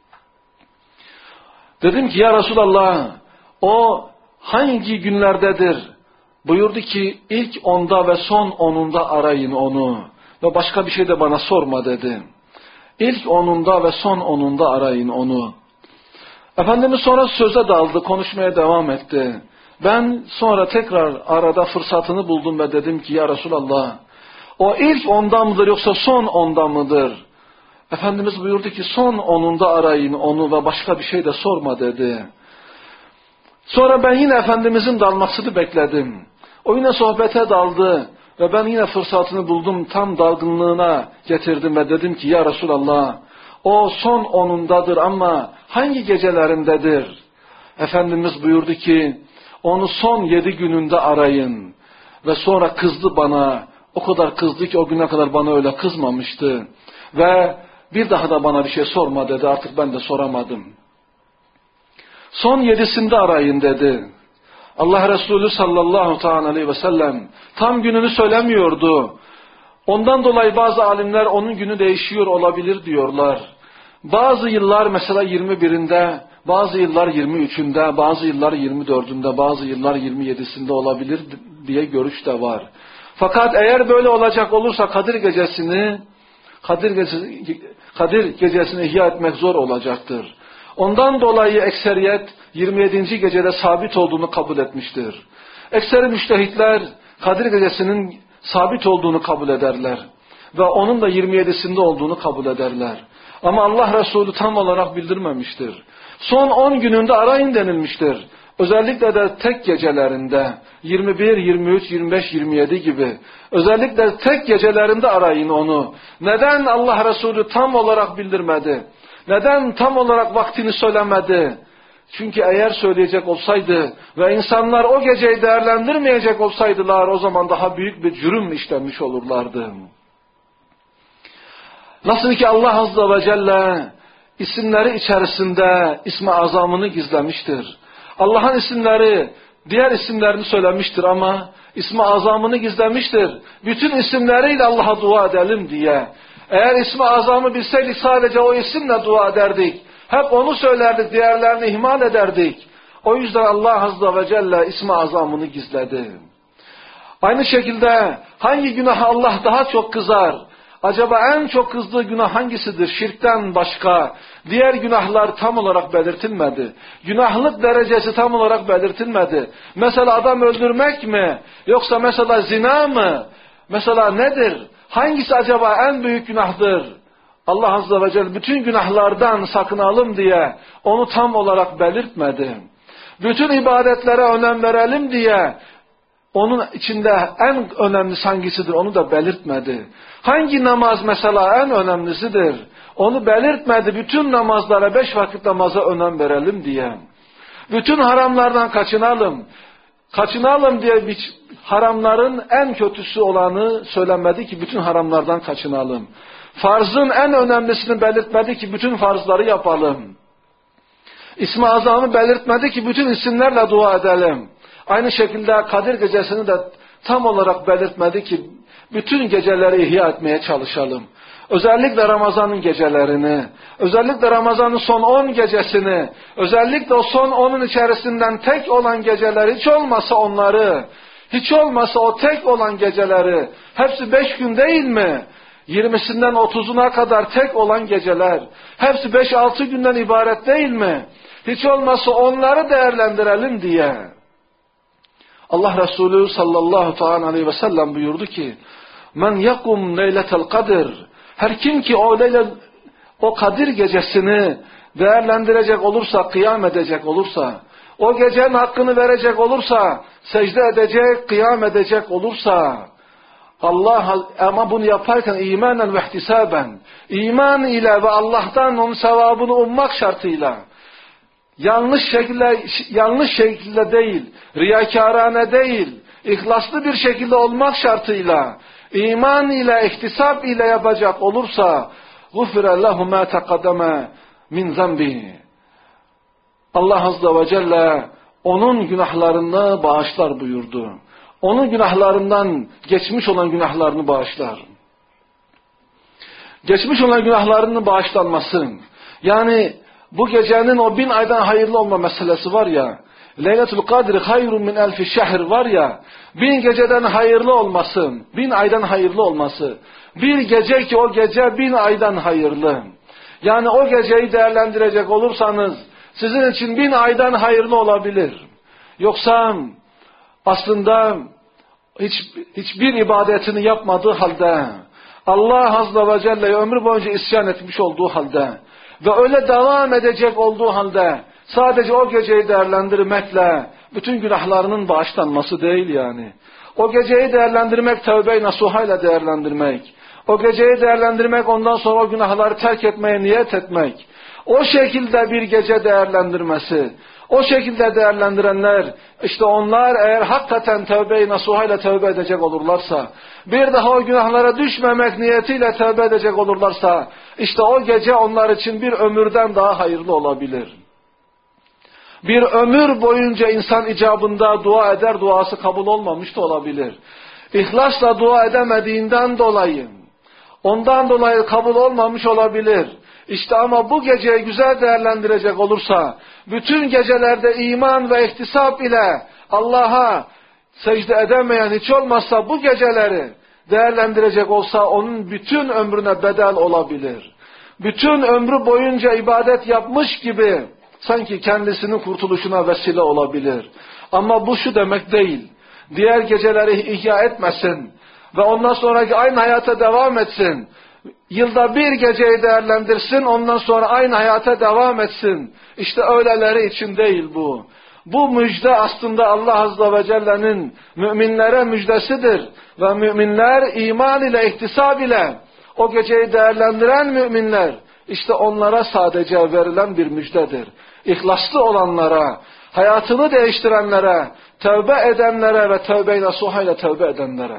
Dedim ki ya Resulallah o hangi günlerdedir? Buyurdu ki ilk 10'da ve son 10'unda arayın onu. Ve başka bir şey de bana sorma dedi. İlk 10'unda ve son 10'unda arayın onu. Efendimiz sonra söze daldı, konuşmaya devam etti. Ben sonra tekrar arada fırsatını buldum ve dedim ki ya Resulallah o ilk 10'da mıdır yoksa son 10'da mıdır? Efendimiz buyurdu ki son 10'unda arayın onu ve başka bir şey de sorma dedi. Sonra ben yine Efendimizin dalmasını bekledim. O yine sohbete daldı ve ben yine fırsatını buldum, tam dalgınlığına getirdim ve dedim ki ya Resulallah o son 10'undadır ama hangi gecelerindedir? Efendimiz buyurdu ki onu son 7 gününde arayın. Ve sonra kızdı bana. O kadar kızdı ki o güne kadar bana öyle kızmamıştı. Ve bir daha da bana bir şey sorma dedi. Artık ben de soramadım. Son 7'sinde arayın dedi. Allah Resulü sallallahu aleyhi ve sellem tam gününü söylemiyordu. Ondan dolayı bazı alimler onun günü değişiyor olabilir diyorlar. Bazı yıllar mesela 21'inde, bazı yıllar 23'ünde, bazı yıllar 24'ünde, bazı yıllar 27'sinde olabilir diye görüş de var. Fakat eğer böyle olacak olursa Kadir gecesini ihya etmek zor olacaktır. Ondan dolayı ekseriyet 27. gecede sabit olduğunu kabul etmiştir. Ekseri müştehitler Kadir gecesinin sabit olduğunu kabul ederler. Ve onun da 27'sinde olduğunu kabul ederler. Ama Allah Resulü tam olarak bildirmemiştir. Son 10 gününde arayın denilmiştir. Özellikle de tek gecelerinde 21, 23, 25, 27 gibi. Özellikle tek gecelerinde arayın onu. Neden Allah Resulü tam olarak bildirmedi? Neden tam olarak vaktini söylemedi? Çünkü eğer söyleyecek olsaydı ve insanlar o geceyi değerlendirmeyecek olsaydılar o zaman daha büyük bir cürüm işlemiş olurlardı. Nasıl ki Allah Azze ve Celle isimleri içerisinde ismi azamını gizlemiştir. Allah'ın isimleri diğer isimlerini söylemiştir ama ismi azamını gizlemiştir. Bütün isimleriyle Allah'a dua edelim diye. Eğer ismi azamı bilseydik sadece o isimle dua ederdik. Hep onu söylerdik, diğerlerini ihmal ederdik. O yüzden Allah Azze ve Celle ismi azamını gizledi. Aynı şekilde hangi günaha Allah daha çok kızar? Acaba en çok kızdığı günah hangisidir? Şirkten başka. Diğer günahlar tam olarak belirtilmedi. Günahlık derecesi tam olarak belirtilmedi. Mesela adam öldürmek mi? Yoksa mesela zina mı? Mesela nedir? Hangisi acaba en büyük günahtır? Allah Azze ve Celle bütün günahlardan sakınalım diye onu tam olarak belirtmedi. Bütün ibadetlere önem verelim diye onun içinde en önemlisi hangisidir onu da belirtmedi. Hangi namaz mesela en önemlisidir? Onu belirtmedi. Bütün namazlara 5 vakit namaza önem verelim diye. Bütün haramlardan kaçınalım. Kaçınalım diye haramların en kötüsü olanı söylenmedi ki bütün haramlardan kaçınalım. Farzın en önemlisini belirtmedi ki bütün farzları yapalım. İsmi azamı belirtmedi ki bütün isimlerle dua edelim. Aynı şekilde Kadir gecesini de tam olarak belirtmedi ki bütün geceleri ihya etmeye çalışalım. Özellikle Ramazan'ın gecelerini, özellikle Ramazan'ın son 10 gecesini, özellikle o son 10'un içerisinden tek olan geceleri, hiç olmasa onları, hiç olmasa o tek olan geceleri, hepsi 5 gün değil mi? 20'sinden 30'una kadar tek olan geceler, hepsi 5-6 günden ibaret değil mi? Hiç olmazsa onları değerlendirelim diye. Allah Resulü sallallahu aleyhi ve sellem buyurdu ki, men yakum leyletel kadir, her kim ki o Kadir gecesini değerlendirecek olursa, kıyam edecek olursa, o gecenin hakkını verecek olursa, secde edecek, kıyam edecek olursa, Allah, ama bunu yaparken imanen ve ihtisaben, iman ile ve Allah'tan onun sevabını ummak şartıyla, yanlış şekilde değil, riyakârane değil, ihlaslı bir şekilde olmak şartıyla, iman ile, ihtisap ile yapacak olursa, غُفِرَ لَهُ مَا تَقَدَمَ مِنْ ذَنْبِهِ, Allah Azze ve Celle onun günahlarını bağışlar buyurdu. Onun günahlarından geçmiş olan günahlarını bağışlar. Geçmiş olan günahlarının bağışlanması. Yani bu gecenin o 1000 aydan hayırlı olma meselesi var ya. Leyletul Kadir hayrun min elfi şehr var ya. 1000 geceden hayırlı olmasın. 1000 aydan hayırlı olması. Bir gece ki o gece 1000 aydan hayırlı. Yani o geceyi değerlendirecek olursanız sizin için 1000 aydan hayırlı olabilir. Yoksa aslında hiçbir ibadetini yapmadığı halde, Allah Azze ve Celle'ye ömrü boyunca isyan etmiş olduğu halde ve öyle devam edecek olduğu halde sadece o geceyi değerlendirmekle bütün günahlarının bağışlanması değil yani. O geceyi değerlendirmek tevbe-i nasuhayla değerlendirmek. O geceyi değerlendirmek, ondan sonra o günahları terk etmeye niyet etmek. O şekilde bir gece değerlendirmesi. O şekilde değerlendirenler, işte onlar eğer hakikaten tevbe-i nasuhayla tevbe edecek olurlarsa, bir daha o günahlara düşmemek niyetiyle tevbe edecek olurlarsa, işte o gece onlar için bir ömürden daha hayırlı olabilir. Bir ömür boyunca insan icabında dua eder, duası kabul olmamış da olabilir. İhlasla dua edemediğinden dolayı, ondan dolayı kabul olmamış olabilir. İşte ama bu geceyi güzel değerlendirecek olursa, bütün gecelerde iman ve ihtisap ile Allah'a secde edemeyen hiç olmazsa bu geceleri değerlendirecek olsa onun bütün ömrüne bedel olabilir. Bütün ömrü boyunca ibadet yapmış gibi sanki kendisinin kurtuluşuna vesile olabilir. Ama bu şu demek değil. Diğer geceleri ihya etmesin ve ondan sonraki aynı hayata devam etsin. Yılda bir geceyi değerlendirsin, ondan sonra aynı hayata devam etsin. İşte öyleleri için değil bu. Bu müjde aslında Allah Azze ve Celle'nin müminlere müjdesidir. Ve müminler iman ile, ihtisab ile o geceyi değerlendiren müminler, işte onlara sadece verilen bir müjdedir. İhlaslı olanlara, hayatını değiştirenlere, tövbe edenlere ve tövbe-i nasuhayla tövbe edenlere.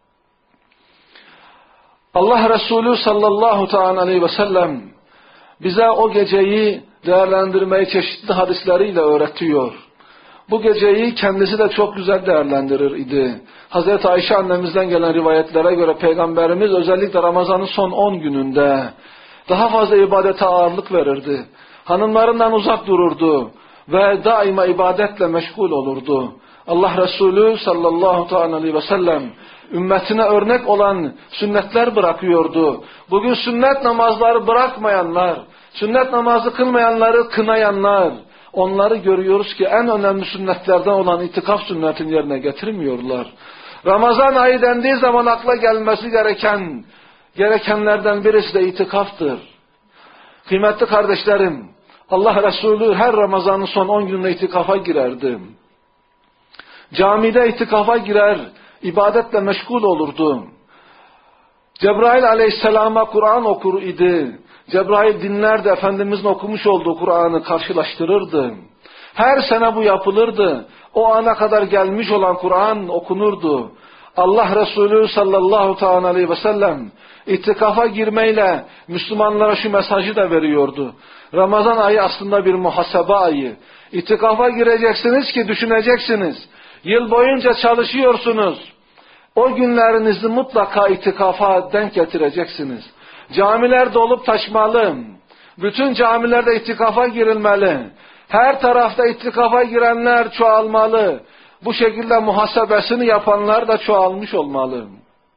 Allah Resulü sallallahu aleyhi ve sellem bize o geceyi değerlendirmeyi çeşitli hadisleriyle öğretiyor. Bu geceyi kendisi de çok güzel değerlendirir idi. Hazreti Ayşe annemizden gelen rivayetlere göre Peygamberimiz özellikle Ramazan'ın son 10 gününde daha fazla ibadete ağırlık verirdi. Hanımlarından uzak dururdu ve daima ibadetle meşgul olurdu. Allah Resulü sallallahu aleyhi ve sellem ümmetine örnek olan sünnetler bırakıyordu. Bugün sünnet namazları bırakmayanlar, sünnet namazı kılmayanları kınayanlar, onları görüyoruz ki en önemli sünnetlerden olan itikaf sünnetini yerine getirmiyorlar. Ramazan ayı dendiği zaman akla gelmesi gerekenlerden birisi de itikaftır. Kıymetli kardeşlerim, Allah Resulü her Ramazan'ın son 10 gününde itikafa girerdi. Camide itikafa girer, ibadetle meşgul olurdu. Cebrail aleyhisselama Kur'an okur idi. Cebrail dinlerdi, Efendimizin okumuş olduğu Kur'an'ı karşılaştırırdı. Her sene bu yapılırdı. O ana kadar gelmiş olan Kur'an okunurdu. Allah Resulü sallallahu aleyhi ve sellem itikafa girmeyle Müslümanlara şu mesajı da veriyordu. Ramazan ayı aslında bir muhasebe ayı. İtikafa gireceksiniz ki düşüneceksiniz. Yıl boyunca çalışıyorsunuz. O günlerinizi mutlaka itikafa denk getireceksiniz. Camiler dolup taşmalı. Bütün camilerde itikafa girilmeli. Her tarafta itikafa girenler çoğalmalı. Bu şekilde muhasebesini yapanlar da çoğalmış olmalı.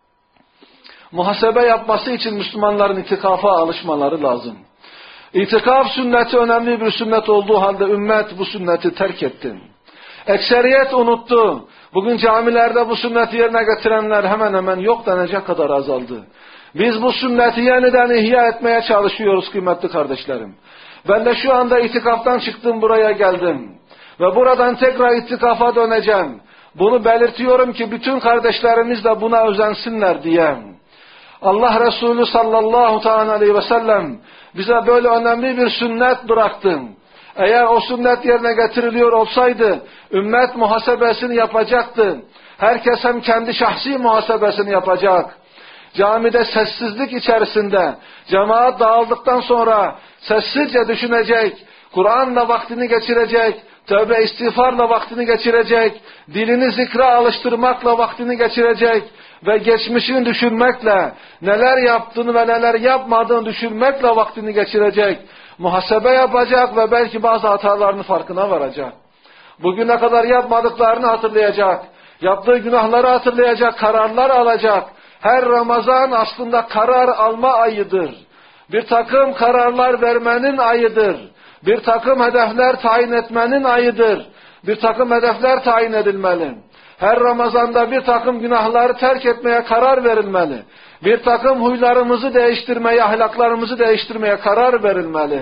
Muhasebe yapması için Müslümanların itikafa alışmaları lazım. İtikaf sünneti önemli bir sünnet olduğu halde ümmet bu sünneti terk etti. Ekseriyet unuttu. Bugün camilerde bu sünneti yerine getirenler hemen hemen yok denecek kadar azaldı. Biz bu sünneti yeniden ihya etmeye çalışıyoruz kıymetli kardeşlerim. Ben de şu anda itikaftan çıktım, buraya geldim. Ve buradan tekrar itikafa döneceğim. Bunu belirtiyorum ki bütün kardeşlerimiz de buna özensinler diye. Allah Resulü sallallahu aleyhi ve sellem bize böyle önemli bir sünnet bıraktı. Eğer o sünnet yerine getiriliyor olsaydı ümmet muhasebesini yapacaktı. Herkes hem kendi şahsi muhasebesini yapacak. Camide sessizlik içerisinde cemaat dağıldıktan sonra sessizce düşünecek, Kur'an'la vaktini geçirecek, tövbe istiğfarla vaktini geçirecek, dilini zikre alıştırmakla vaktini geçirecek ve geçmişini düşünmekle, neler yaptığını ve neler yapmadığını düşünmekle vaktini geçirecek. Muhasebe yapacak ve belki bazı hatalarının farkına varacak. Bugüne kadar yapmadıklarını hatırlayacak, yaptığı günahları hatırlayacak, kararlar alacak. Her Ramazan aslında karar alma ayıdır. Bir takım kararlar vermenin ayıdır. Bir takım hedefler tayin etmenin ayıdır. Bir takım hedefler tayin edilmeli. Her Ramazan'da bir takım günahları terk etmeye karar verilmeli. Bir takım huylarımızı değiştirmeye, ahlaklarımızı değiştirmeye karar verilmeli.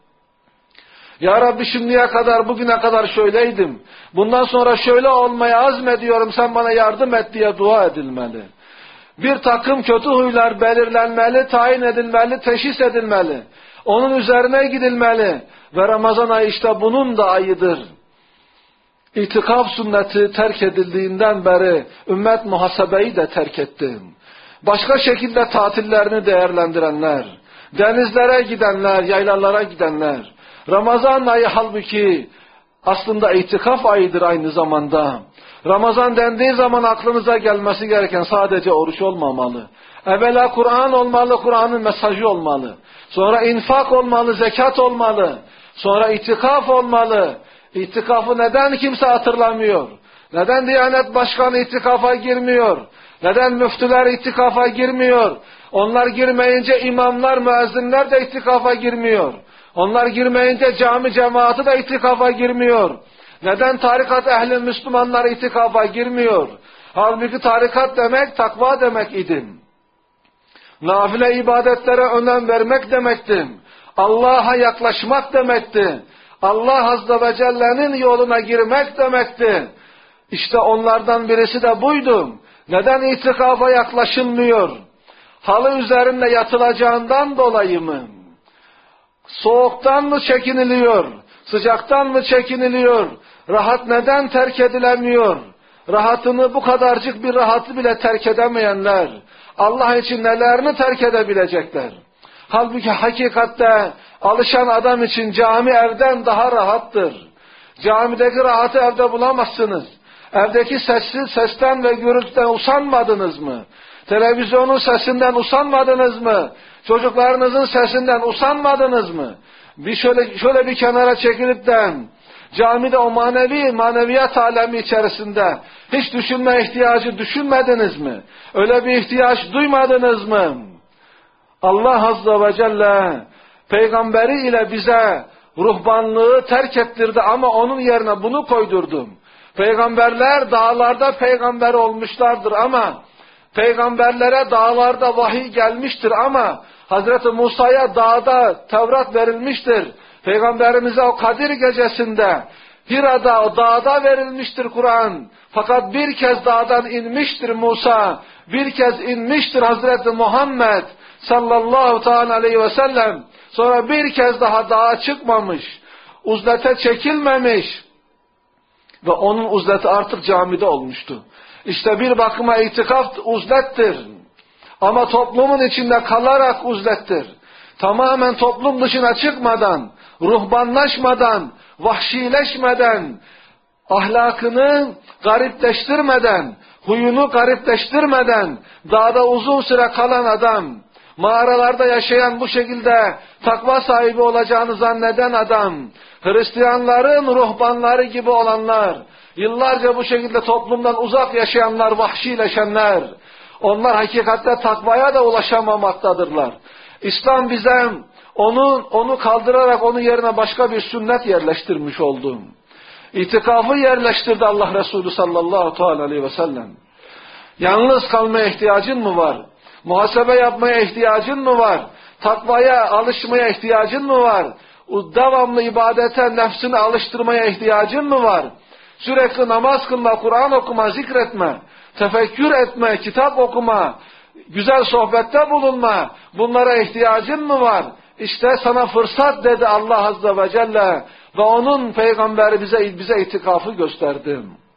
Ya Rabbi şimdiye kadar, bugüne kadar şöyleydim. Bundan sonra şöyle olmaya azmediyorum, sen bana yardım et diye dua edilmeli. Bir takım kötü huylar belirlenmeli, tayin edilmeli, teşhis edilmeli. Onun üzerine gidilmeli. Ve Ramazan ayı işte bunun da ayıdır. İtikaf sünneti terk edildiğinden beri ümmet muhasebeyi de terk etti. Başka şekilde tatillerini değerlendirenler, denizlere gidenler, yaylalara gidenler. Ramazan ayı halbuki aslında itikaf ayıdır aynı zamanda. Ramazan dendiği zaman aklınıza gelmesi gereken sadece oruç olmamalı. Evvela Kur'an olmalı, Kur'an'ın mesajı olmalı. Sonra infak olmalı, zekat olmalı. Sonra itikaf olmalı. İtikafı neden kimse hatırlamıyor? Neden Diyanet Başkanı itikafa girmiyor? Neden müftüler itikafa girmiyor? Onlar girmeyince imamlar, müezzinler de itikafa girmiyor. Onlar girmeyince cami cemaati de itikafa girmiyor. Neden tarikat ehli Müslümanlar itikafa girmiyor? Halbuki tarikat demek takva demek idi. Nafile ibadetlere önem vermek demekti. Allah'a yaklaşmak demekti. Allah Azze ve Celle'nin yoluna girmek demekti. İşte onlardan birisi de buydu. Neden itikafa yaklaşılmıyor? Halı üzerinde yatılacağından dolayı mı? Soğuktan mı çekiniliyor? Sıcaktan mı çekiniliyor? Rahat neden terk edilemiyor? Rahatını, bu kadarcık bir rahatı bile terk edemeyenler Allah için nelerini terk edebilecekler? Halbuki hakikatte alışan adam için cami evden daha rahattır. Camideki rahatı evde bulamazsınız. Evdeki sesten ve gürültüden usanmadınız mı? Televizyonun sesinden usanmadınız mı? Çocuklarınızın sesinden usanmadınız mı? Şöyle bir kenara çekilip de camide o maneviyat alemi içerisinde hiç düşünme ihtiyacı düşünmediniz mi? Öyle bir ihtiyaç duymadınız mı? Allah Azze ve Celle peygamberi ile bize ruhbanlığı terk ettirdi ama onun yerine bunu koydurdum. Peygamberler dağlarda peygamber olmuşlardır ama peygamberlere dağlarda vahiy gelmiştir ama Hazreti Musa'ya dağda Tevrat verilmiştir. Peygamberimize o Kadir gecesinde Hira'da, o dağda verilmiştir Kur'an. Fakat bir kez dağdan inmiştir Musa, bir kez inmiştir Hazreti Muhammed sallallahu teala aleyhi ve sellem sonra bir kez daha dağa çıkmamış, uzlete çekilmemiş ve onun uzleti artık camide olmuştu. İşte bir bakıma itikaf uzlettir. Ama toplumun içinde kalarak uzlettir. Tamamen toplum dışına çıkmadan, ruhbanlaşmadan, vahşileşmeden, ahlakını garipleştirmeden, huyunu garipleştirmeden, dağda uzun süre kalan adam, mağaralarda yaşayan, bu şekilde takva sahibi olacağını zanneden adam, Hristiyanların ruhbanları gibi olanlar, yıllarca bu şekilde toplumdan uzak yaşayanlar, vahşileşenler, onlar hakikatte takvaya da ulaşamamaktadırlar. İslam bize onu kaldırarak onun yerine başka bir sünnet yerleştirmiş oldu. İtikafı yerleştirdi Allah Resulü sallallahu aleyhi ve sellem. Yalnız kalmaya ihtiyacın mı var? Muhasebe yapmaya ihtiyacın mı var? Takvaya alışmaya ihtiyacın mı var? Devamlı ibadete nefsini alıştırmaya ihtiyacın mı var? Sürekli namaz kılma, Kur'an okuma, zikretme, tefekkür etme, kitap okuma, güzel sohbette bulunma. Bunlara ihtiyacın mı var? İşte sana fırsat dedi Allah Azze ve Celle ve onun peygamberi bize itikafı gösterdi.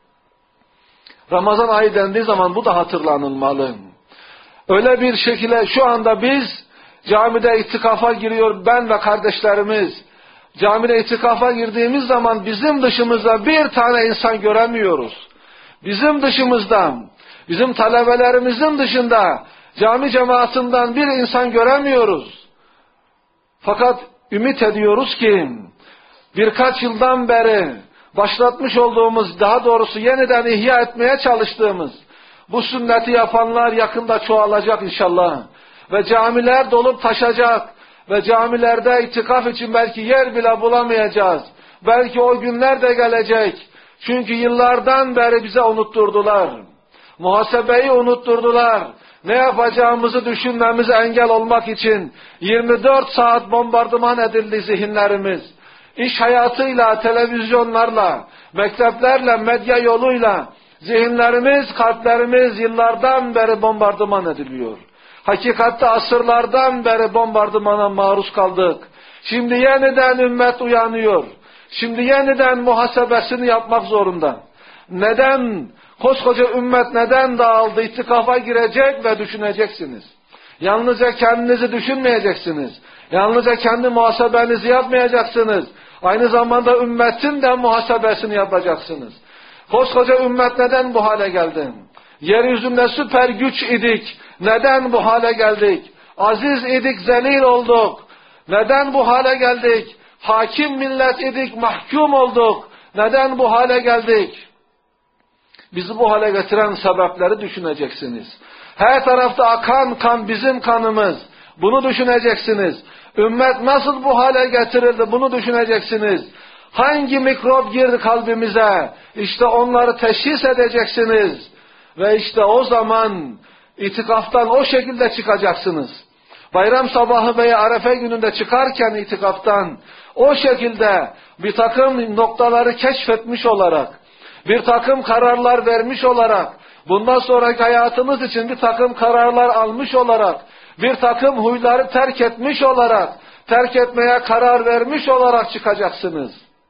Ramazan ayı dendiği zaman bu da hatırlanılmalı. Öyle bir şekilde şu anda biz camide itikafa giriyor, ben ve kardeşlerimiz. Camide itikafa girdiğimiz zaman bizim dışımızda bir tane insan göremiyoruz. Bizim dışımızdan, bizim talebelerimizin dışında cami cemaatinden bir insan göremiyoruz. Fakat ümit ediyoruz ki birkaç yıldan beri başlatmış olduğumuz, daha doğrusu yeniden ihya etmeye çalıştığımız bu sünneti yapanlar yakında çoğalacak inşallah. Ve camiler dolup taşacak ve camilerde itikaf için belki yer bile bulamayacağız. Belki o günler de gelecek. Çünkü yıllardan beri bize unutturdular. Muhasebeyi unutturdular. Ne yapacağımızı düşünmemize engel olmak için 24 saat bombardıman edildi zihinlerimiz. İş hayatıyla, televizyonlarla, mekteplerle, medya yoluyla zihinlerimiz, kalplerimiz yıllardan beri bombardıman ediliyor. Hakikatte asırlardan beri bombardımana maruz kaldık. Şimdi yeniden ümmet uyanıyor. Şimdi yeniden muhasebesini yapmak zorunda. Neden? Koskoca ümmet neden dağıldı? İttikafa girecek ve düşüneceksiniz. Yalnızca kendinizi düşünmeyeceksiniz. Yalnızca kendi muhasebenizi yapmayacaksınız. Aynı zamanda ümmetin de muhasebesini yapacaksınız. Koskoca ümmet neden bu hale geldi? Yeryüzünde süper güç idik. Neden bu hale geldik? Aziz idik, zelil olduk. Neden bu hale geldik? Hakim millet idik, mahkum olduk. Neden bu hale geldik? Bizi bu hale getiren sebepleri düşüneceksiniz. Her tarafta akan kan bizim kanımız. Bunu düşüneceksiniz. Ümmet nasıl bu hale getirildi? Bunu düşüneceksiniz. Hangi mikrop girdi kalbimize? İşte onları teşhis edeceksiniz. Ve işte o zaman itikaftan o şekilde çıkacaksınız. Bayram sabahı veya Arefe gününde çıkarken itikaftan o şekilde bir takım noktaları keşfetmiş olarak, bir takım kararlar vermiş olarak, bundan sonraki hayatımız için bir takım kararlar almış olarak, bir takım huyları terk etmiş olarak, terk etmeye karar vermiş olarak çıkacaksınız.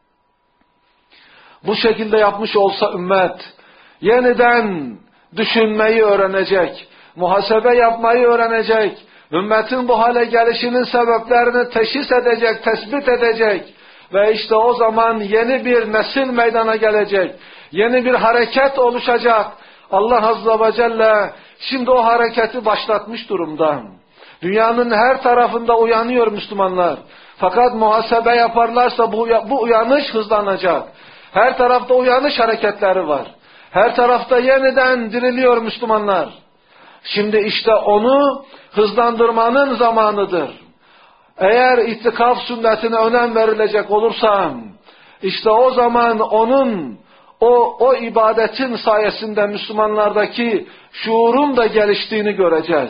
Bu şekilde yapmış olsa ümmet yeniden düşünmeyi öğrenecek, muhasebe yapmayı öğrenecek, ümmetin bu hale gelişinin sebeplerini teşhis edecek, tespit edecek ve işte o zaman yeni bir nesil meydana gelecek, yeni bir hareket oluşacak. Allah Azze ve Celle şimdi o hareketi başlatmış durumda. Dünyanın her tarafında uyanıyor Müslümanlar. Fakat muhasebe yaparlarsa bu uyanış hızlanacak. Her tarafta uyanış hareketleri var. Her tarafta yeniden diriliyor Müslümanlar. Şimdi işte onu hızlandırmanın zamanıdır. Eğer itikaf sünnetine önem verilecek olursa, işte o zaman onun o ibadetin sayesinde Müslümanlardaki şuurun da geliştiğini göreceğiz.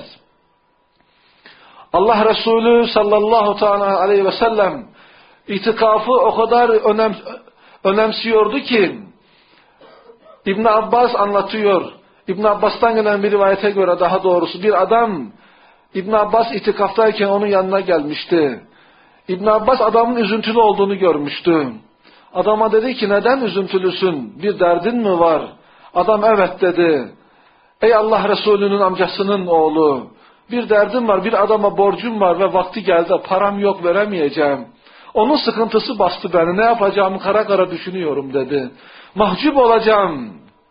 Allah Resulü sallallahu aleyhi ve sellem itikafı o kadar önemsiyordu ki İbn Abbas anlatıyor. İbn Abbas'tan gelen bir rivayete göre daha doğrusu bir adam İbn Abbas itikaftayken onun yanına gelmişti. İbn Abbas adamın üzüntülü olduğunu görmüştü. Adama dedi ki neden üzüntülüsün? Bir derdin mi var? Adam evet dedi. Ey Allah Resulü'nün amcasının oğlu, bir derdim var, bir adama borcum var ve vakti geldi, param yok, veremeyeceğim. Onun sıkıntısı bastı beni, ne yapacağımı kara kara düşünüyorum dedi. Mahcup olacağım.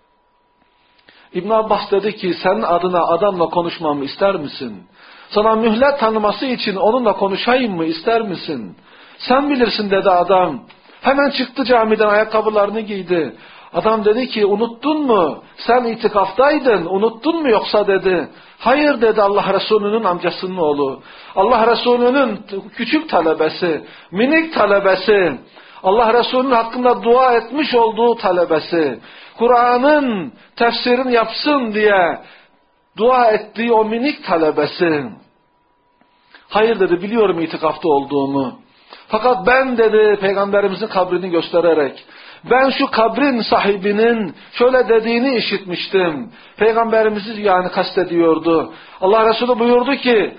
İbn Abbas dedi ki senin adına adamla konuşmamı ister misin? Sana mühlet tanıması için onunla konuşayım mı ister misin? Sen bilirsin dedi adam. Hemen çıktı camiden, ayakkabılarını giydi. Adam dedi ki unuttun mu? Sen itikaftaydın, unuttun mu yoksa dedi. Hayır dedi, Allah Resulü'nün amcasının oğlu. Allah Resulü'nün küçük talebesi, minik talebesi. Allah Resulü'nün hakkında dua etmiş olduğu talebesi. Kur'an'ın tefsirini yapsın diye dua ettiği o minik talebesi. Hayır dedi, biliyorum itikafta olduğumu. Fakat ben dedi, Peygamberimizin kabrini göstererek, ben şu kabrin sahibinin şöyle dediğini işitmiştim. Peygamberimizi yani kastediyordu. Allah Resulü buyurdu ki,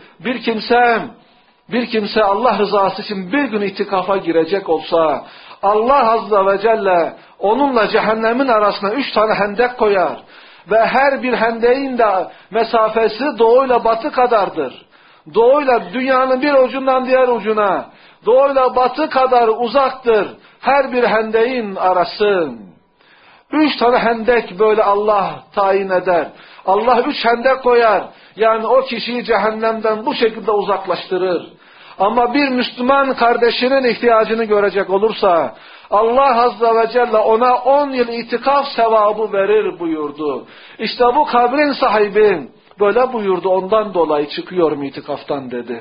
bir kimse Allah rızası için bir gün itikafa girecek olsa, Allah Azze ve Celle onunla cehennemin arasına 3 tane hendek koyar. Ve her bir hendeğin de mesafesi doğuyla batı kadardır. Doğuyla dünyanın bir ucundan diğer ucuna, doğuyla batı kadar uzaktır her bir hendeğin arası. 3 tane hendek böyle Allah tayin eder. Allah 3 hendek koyar. Yani o kişiyi cehennemden bu şekilde uzaklaştırır. Ama bir Müslüman kardeşinin ihtiyacını görecek olursa, Allah Azze ve Celle ona 10 yıl itikaf sevabı verir buyurdu. İşte bu kabrin sahibi böyle buyurdu, ondan dolayı çıkıyorum itikaftan dedi.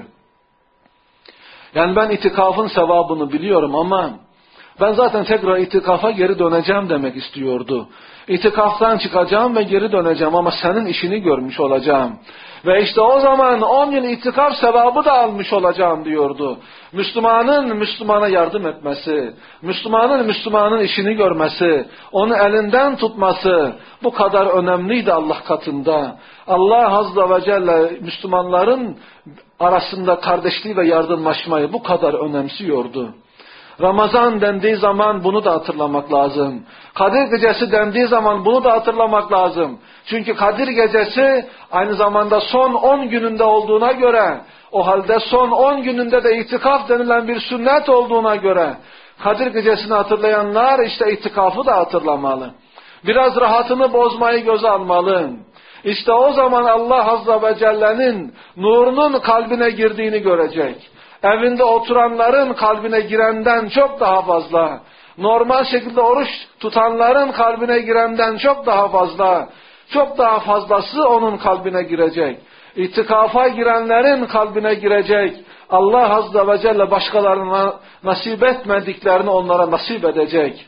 Yani ben itikafın sevabını biliyorum ama ben zaten tekrar itikafa geri döneceğim demek istiyordu. İtikaftan çıkacağım ve geri döneceğim ama senin işini görmüş olacağım. Ve işte o zaman 10 yıl itikaf sevabı da almış olacağım diyordu. Müslümanın Müslümana yardım etmesi, Müslümanın işini görmesi, onu elinden tutması bu kadar önemliydi Allah katında. Allah Azze ve Celle Müslümanların arasında kardeşliği ve yardımlaşmayı bu kadar önemsiyordu. Ramazan dendiği zaman bunu da hatırlamak lazım. Kadir Gecesi dendiği zaman bunu da hatırlamak lazım. Çünkü Kadir Gecesi aynı zamanda son 10 gününde olduğuna göre, o halde son 10 gününde de itikaf denilen bir sünnet olduğuna göre, Kadir Gecesi'ni hatırlayanlar işte itikafı da hatırlamalı. Biraz rahatını bozmayı göze almalı. İşte o zaman Allah Azze ve Celle'nin nurunun kalbine girdiğini görecek. Evinde oturanların kalbine girenden çok daha fazla, normal şekilde oruç tutanların kalbine girenden çok daha fazla, çok daha fazlası onun kalbine girecek. İtikafa girenlerin kalbine girecek. Allah Azze ve Celle başkalarına nasip etmediklerini onlara nasip edecek.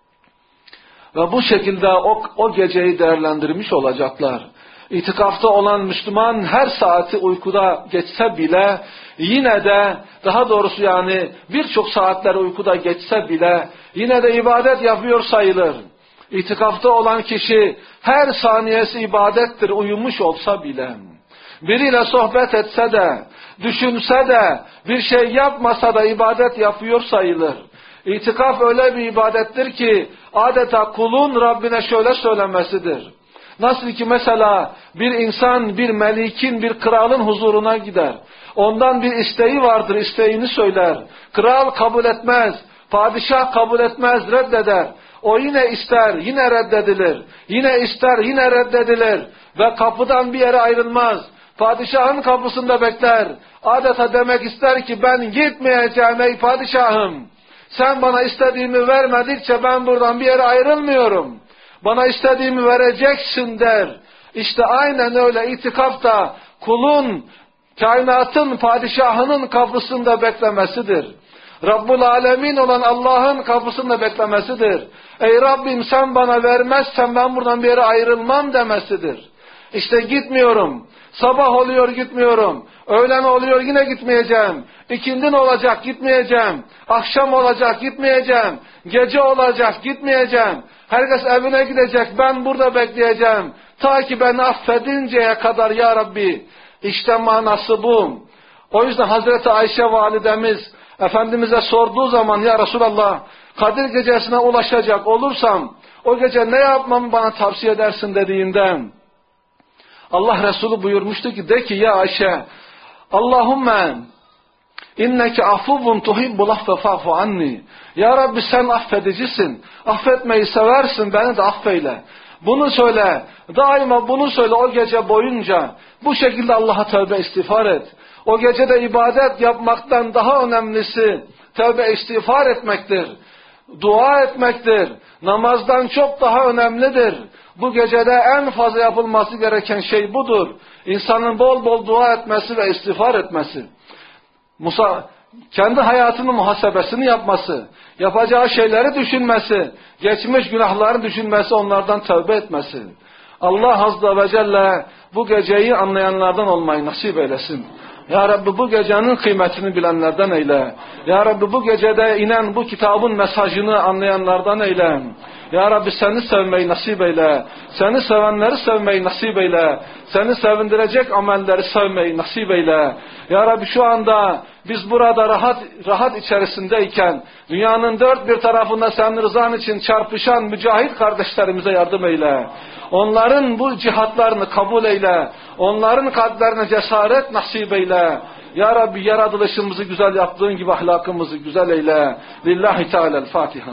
Ve bu şekilde o geceyi değerlendirmiş olacaklar. İtikafta olan Müslüman her saati uykuda geçse bile, yine de daha doğrusu yani birçok saatler uykuda geçse bile yine de ibadet yapıyor sayılır. İtikafta olan kişi her saniyesi ibadettir, uyumuş olsa bile. Biriyle sohbet etse de, düşünse de, bir şey yapmasa da ibadet yapıyor sayılır. İtikaf öyle bir ibadettir ki adeta kulun Rabbine şöyle söylemesidir. Nasıl ki mesela bir insan bir melikin, bir kralın huzuruna gider. Ondan bir isteği vardır, isteğini söyler. Kral kabul etmez, padişah kabul etmez, reddeder. O yine ister, yine reddedilir. Yine ister, yine reddedilir. Ve kapıdan bir yere ayrılmaz. Padişahın kapısında bekler. Adeta demek ister ki ben gitmeyeceğim ey padişahım. Sen bana istediğimi vermedikçe ben buradan bir yere ayrılmıyorum. Bana istediğimi vereceksin der. İşte aynen öyle itikaf da kulun, kainatın padişahının kapısında beklemesidir. Rabbul Alemin olan Allah'ın kapısında beklemesidir. Ey Rabbim sen bana vermezsen ben buradan bir yere ayrılmam demesidir. İşte gitmiyorum. Sabah oluyor gitmiyorum. Öğlen oluyor yine gitmeyeceğim. İkindin olacak gitmeyeceğim. Akşam olacak gitmeyeceğim. Gece olacak gitmeyeceğim. Herkes evine gidecek, ben burada bekleyeceğim. Ta ki beni affedinceye kadar ya Rabbi. İşte manası bu. O yüzden Hazreti Ayşe validemiz Efendimiz'e sorduğu zaman ya Resulallah Kadir gecesine ulaşacak olursam o gece ne yapmamı bana tavsiye edersin dediğinden Allah Resulü buyurmuştu ki de ki ya Ayşe Allahümme inneke afuvun tuhibbul affe fa'fu anni. Ya Rabbi sen affedicisin. Affetmeyi seversin, beni de affeyle. Bunu söyle. Daima bunu söyle o gece boyunca. Bu şekilde Allah'a tövbe istiğfar et. O gecede ibadet yapmaktan daha önemlisi tövbe istiğfar etmektir. Dua etmektir. Namazdan çok daha önemlidir. Bu gecede en fazla yapılması gereken şey budur. İnsanın bol bol dua etmesi ve istiğfar etmesi. Kendi hayatının muhasebesini yapması, yapacağı şeyleri düşünmesi, geçmiş günahlarını düşünmesi, onlardan tövbe etmesi. Allah Azze ve Celle bu geceyi anlayanlardan olmayı nasip eylesin. Ya Rabbi bu gecenin kıymetini bilenlerden eyle. Ya Rabbi bu gecede inen bu kitabın mesajını anlayanlardan eyle. Ya Rabbi seni sevmeyi nasip eyle. Seni sevenleri sevmeyi nasip eyle. Seni sevindirecek amelleri sevmeyi nasip eyle. Ya Rabbi şu anda biz burada rahat içerisindeyken dünyanın dört bir tarafında senin rızan için çarpışan mücahit kardeşlerimize yardım eyle. Onların bu cihatlarını kabul eyle. Onların kalplerine cesaret nasip eyle. Ya Rabbi yaratılışımızı güzel yaptığın gibi ahlakımızı güzel eyle. Lillahi Teala'l-Fatiha.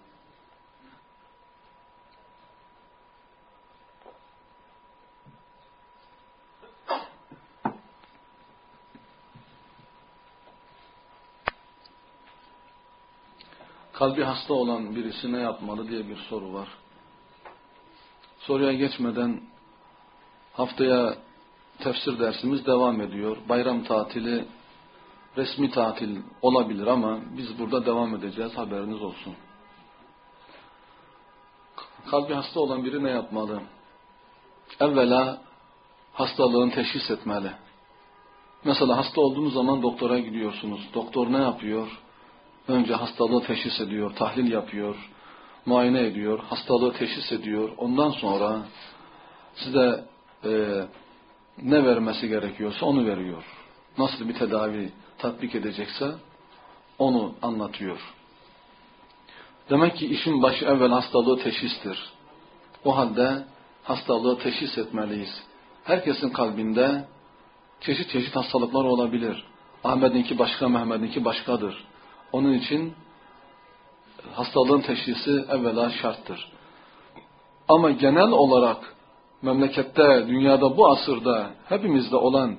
Kalbi hasta olan birisi ne yapmalı diye bir soru var. Soruya geçmeden haftaya tefsir dersimiz devam ediyor. Bayram tatili, resmi tatil olabilir ama biz burada devam edeceğiz, haberiniz olsun. Kalbi hasta olan biri ne yapmalı? Evvela hastalığın teşhis etmeli. Mesela hasta olduğunuz zaman doktora gidiyorsunuz. Doktor ne yapıyor? Önce hastalığı teşhis ediyor, tahlil yapıyor, muayene ediyor, hastalığı teşhis ediyor. Ondan sonra size ne vermesi gerekiyorsa onu veriyor. Nasıl bir tedavi tatbik edecekse onu anlatıyor. Demek ki işin başı evvel hastalığı teşhistir. O halde hastalığı teşhis etmeliyiz. Herkesin kalbinde çeşit çeşit hastalıklar olabilir. Ahmet'inki başka, Mehmet'inki başkadır. Onun için hastalığın teşhisi evvela şarttır. Ama genel olarak memlekette, dünyada bu asırda hepimizde olan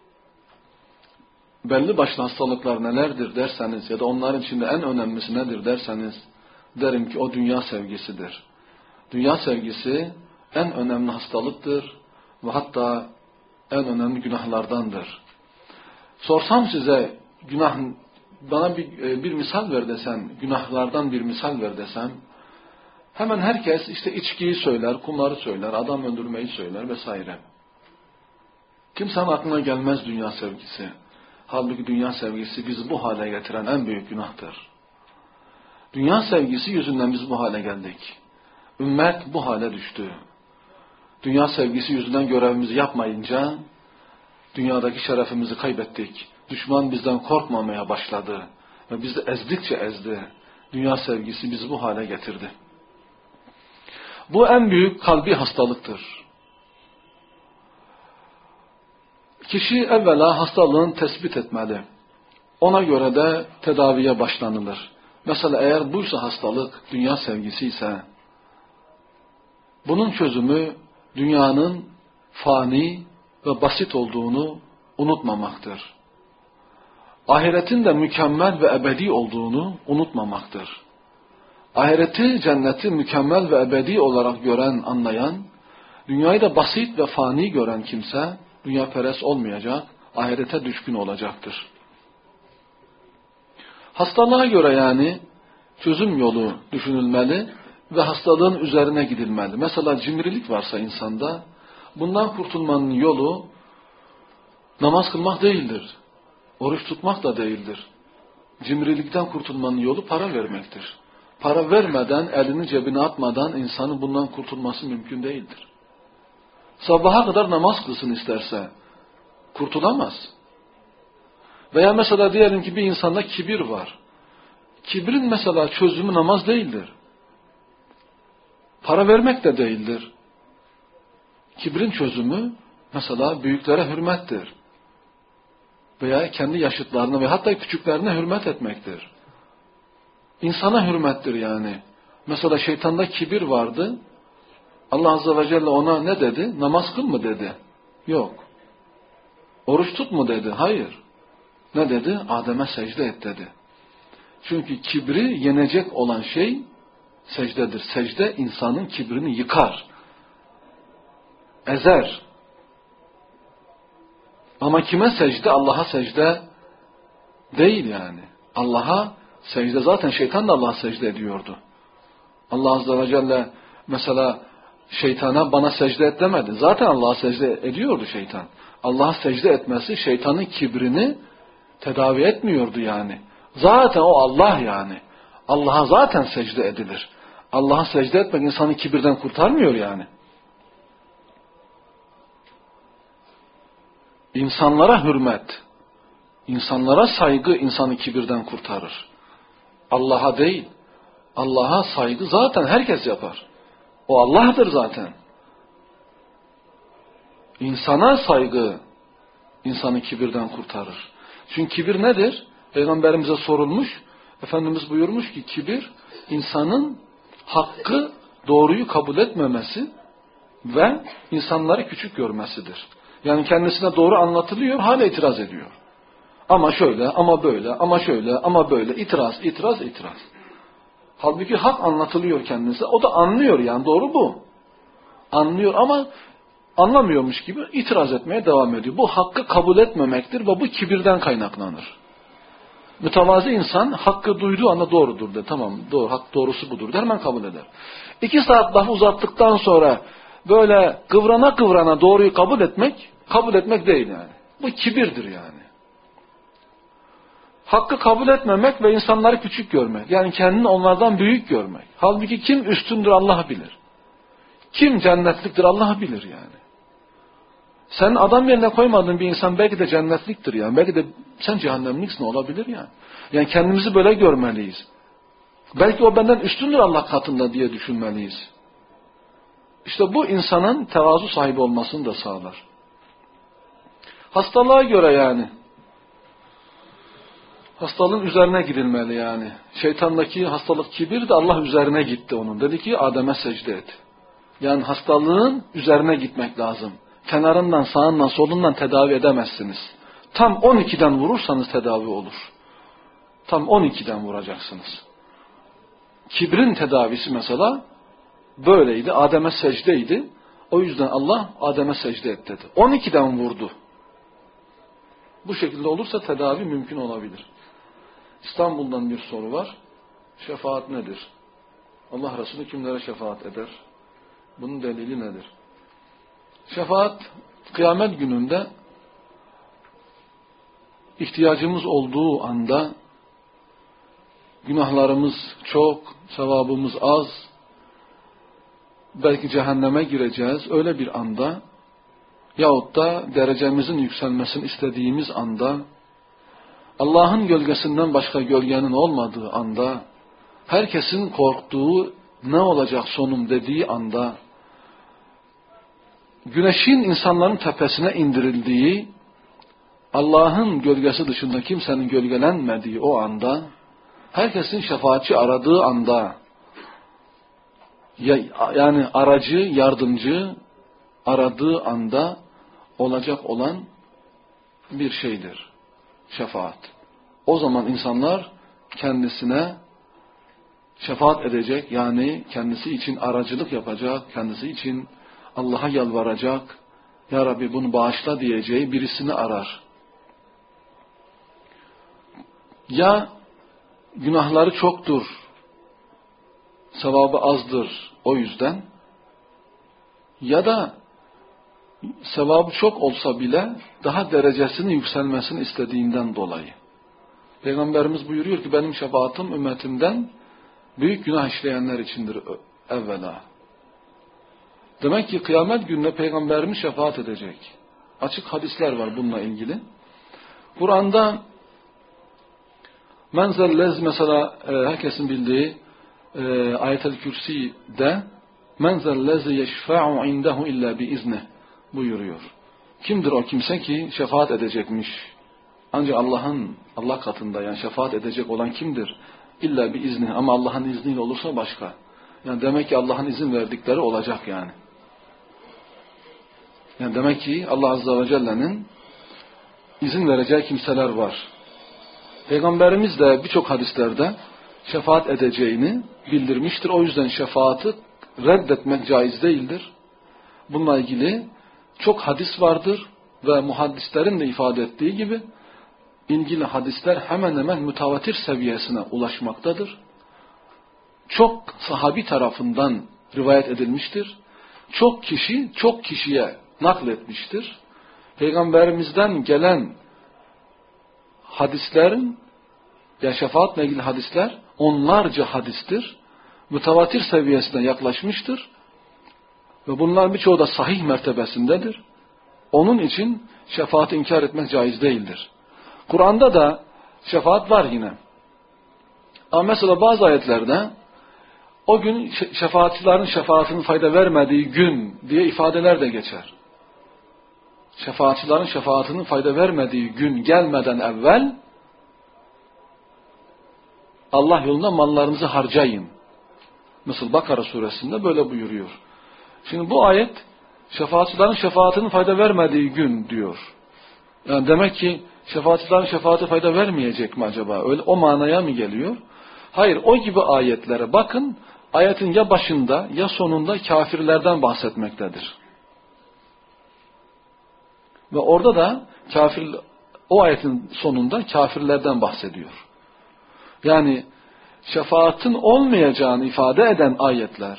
belli başlı hastalıklar nelerdir derseniz ya da onların içinde en önemlisi nedir derseniz derim ki o dünya sevgisidir. Dünya sevgisi en önemli hastalıktır ve hatta en önemli günahlardandır. Sorsam size bana bir misal ver desem, günahlardan bir misal ver desem, hemen herkes işte içkiyi söyler, kumları söyler, adam öldürmeyi söyler vesaire. Kimsenin aklına gelmez dünya sevgisi. Halbuki dünya sevgisi bizi bu hale getiren en büyük günahtır. Dünya sevgisi yüzünden biz bu hale geldik. Ümmet bu hale düştü. Dünya sevgisi yüzünden görevimizi yapmayınca dünyadaki şerefimizi kaybettik. Düşman bizden korkmamaya başladı ve bizi ezdikçe ezdi. Dünya sevgisi bizi bu hale getirdi. Bu en büyük kalbi hastalıktır. Kişi evvela hastalığını tespit etmeli. Ona göre de tedaviye başlanılır. Mesela eğer buysa hastalık dünya sevgisi ise bunun çözümü dünyanın fani ve basit olduğunu unutmamaktır. Ahiretin de mükemmel ve ebedi olduğunu unutmamaktır. Ahireti, cenneti mükemmel ve ebedi olarak gören, anlayan, dünyayı da basit ve fani gören kimse, dünyaperest olmayacak, ahirete düşkün olacaktır. Hastalığa göre yani çözüm yolu düşünülmeli ve hastalığın üzerine gidilmeli. Mesela cimrilik varsa insanda, bundan kurtulmanın yolu namaz kılmak değildir. Oruç tutmak da değildir. Cimrilikten kurtulmanın yolu para vermektir. Para vermeden, elini cebine atmadan insanın bundan kurtulması mümkün değildir. Sabaha kadar namaz kılsın isterse, Kurtulamaz. Veya mesela diyelim ki bir insanda kibir var. Kibrin mesela çözümü namaz değildir. Para vermek de değildir. Kibrin çözümü mesela büyüklere hürmettir. Veya kendi yaşıtlarına ve hatta küçüklerine hürmet etmektir. İnsana hürmettir yani. Mesela şeytanda kibir vardı. Allah Azze ve Celle ona ne dedi? Namaz kıl mı dedi? Yok. Oruç tut mu dedi? Hayır. Ne dedi? Adem'e secde et dedi. Çünkü kibri yenecek olan şey secdedir. Secde insanın kibrini yıkar. Ezer. Ama kime secde? Allah'a secde değil yani. Allah'a secde, zaten şeytan da Allah'a secde ediyordu. Allah Azze ve Celle mesela şeytana bana secde et demedi. Zaten Allah'a secde ediyordu şeytan. Allah'a secde etmesi şeytanın kibrini tedavi etmiyordu yani. Zaten o Allah yani. Allah'a zaten secde edilir. Allah'a secde etmek insanı kibirden kurtarmıyor yani. İnsanlara hürmet, insanlara saygı insanı kibirden kurtarır. Allah'a değil. Allah'a saygı zaten herkes yapar. O Allah'tır zaten. İnsana saygı insanı kibirden kurtarır. Çünkü kibir nedir? Peygamberimize sorulmuş. Efendimiz buyurmuş ki kibir insanın hakkı, doğruyu kabul etmemesi ve insanları küçük görmesidir. Yani kendisine doğru anlatılıyor, hala itiraz ediyor. Ama şöyle, ama böyle, ama şöyle, ama böyle, itiraz, itiraz, itiraz. Halbuki hak anlatılıyor kendisine, o da anlıyor yani, doğru bu. Anlıyor ama anlamıyormuş gibi itiraz etmeye devam ediyor. Bu hakkı kabul etmemektir ve bu kibirden kaynaklanır. Mütevazi insan hakkı duyduğu anda doğrudur der. Tamam, doğru, hak doğrusu budur der, hemen kabul eder. 2 saat lafı uzattıktan sonra böyle kıvrana kıvrana doğruyu kabul etmek değil yani. Bu kibirdir yani. Hakkı kabul etmemek ve insanları küçük görmek. Yani kendini onlardan büyük görmek. Halbuki kim üstündür Allah bilir. Kim cennetliktir Allah bilir yani. Sen adam yerine koymadığın bir insan belki de cennetliktir yani. Belki de sen cehennemliksin, olabilir yani. Yani kendimizi böyle görmeliyiz. Belki o benden üstündür Allah katında diye düşünmeliyiz. İşte bu insanın tevazu sahibi olmasını da sağlar. Hastalığa göre yani. Hastalığın üzerine gidilmeli yani. Şeytandaki hastalık kibir de Allah üzerine gitti onun. Dedi ki Adem'e secde et. Yani hastalığın üzerine gitmek lazım. Kenarından, sağından, solundan tedavi edemezsiniz. Tam 12'den vurursanız tedavi olur. Tam 12'den vuracaksınız. Kibrin tedavisi mesela böyleydi. Adem'e secdeydi. O yüzden Allah Adem'e secde et dedi. 12'den vurdu. Bu şekilde olursa tedavi mümkün olabilir. İstanbul'dan bir soru var. Şefaat nedir? Allah Resulü kimlere şefaat eder? Bunun delili nedir? Şefaat, kıyamet gününde ihtiyacımız olduğu anda günahlarımız çok, sevabımız az, belki cehenneme gireceğiz öyle bir anda yahut da derecemizin yükselmesini istediğimiz anda, Allah'ın gölgesinden başka gölgenin olmadığı anda, herkesin korktuğu ne olacak sonum dediği anda, güneşin insanların tepesine indirildiği, Allah'ın gölgesi dışında kimsenin gölgelenmediği o anda, herkesin şefaatçi aradığı anda, yani aracı, yardımcı aradığı anda olacak olan bir şeydir şefaat. O zaman insanlar kendisine şefaat edecek, yani kendisi için aracılık yapacak, kendisi için Allah'a yalvaracak, Ya Rabbi bunu bağışla diyeceği birisini arar. Ya günahları çoktur, sevabı azdır o yüzden, ya da sevabı çok olsa bile daha derecesinin yükselmesini istediğinden dolayı. Peygamberimiz buyuruyor ki benim şefaatim ümmetimden büyük günah işleyenler içindir evvela. Demek ki kıyamet gününe Peygamberimiz şefaat edecek. açık hadisler var bununla ilgili. Kur'an'da menzellez mesela herkesin bildiği Ayet-el Kürsi'de menzellezi yeşfa'u indehu illa biiznih buyuruyor. Kimdir o kimse ki şefaat edecekmiş? Ancak Allah katında yani şefaat edecek olan kimdir? İlla biiznih, ama Allah'ın izniyle olursa başka. Yani demek ki Allah'ın izin verdikleri olacak yani. Yani demek ki Allah Azze ve Celle'nin izin vereceği kimseler var. Peygamberimiz de birçok hadislerde şefaat edeceğini bildirmiştir. O yüzden şefaati reddetmek caiz değildir. Bununla ilgili çok hadis vardır ve muhaddislerin de ifade ettiği gibi ilgili hadisler hemen hemen mütevatir seviyesine ulaşmaktadır. Çok sahabi tarafından rivayet edilmiştir. Çok kişi çok kişiye nakletmiştir. Peygamberimizden gelen hadislerin, ya şefaatle ilgili hadisler onlarca hadistir. Mütevatir seviyesine yaklaşmıştır. Ve bunların birçoğu da sahih mertebesindedir. Onun için şefaati inkar etmek caiz değildir. Kur'an'da da şefaat var yine. Ama mesela bazı ayetlerde o gün şefaatçilerin şefaatinin fayda vermediği gün diye ifadeler de geçer. Şefaatçilerin şefaatinin fayda vermediği gün gelmeden evvel Allah yolunda mallarınızı harcayın. Mesela Bakara suresinde böyle buyuruyor. Şimdi bu ayet şefaatçilerin şefaatinin fayda vermediği gün diyor. Yani demek ki şefaatçilerin şefaati fayda vermeyecek mi acaba? Öyle o manaya mı geliyor? Hayır, o gibi ayetlere bakın. Ayetin ya başında ya sonunda kafirlerden bahsetmektedir. Ve orada da o ayetin sonunda kafirlerden bahsediyor. Yani şefaatin olmayacağını ifade eden ayetler,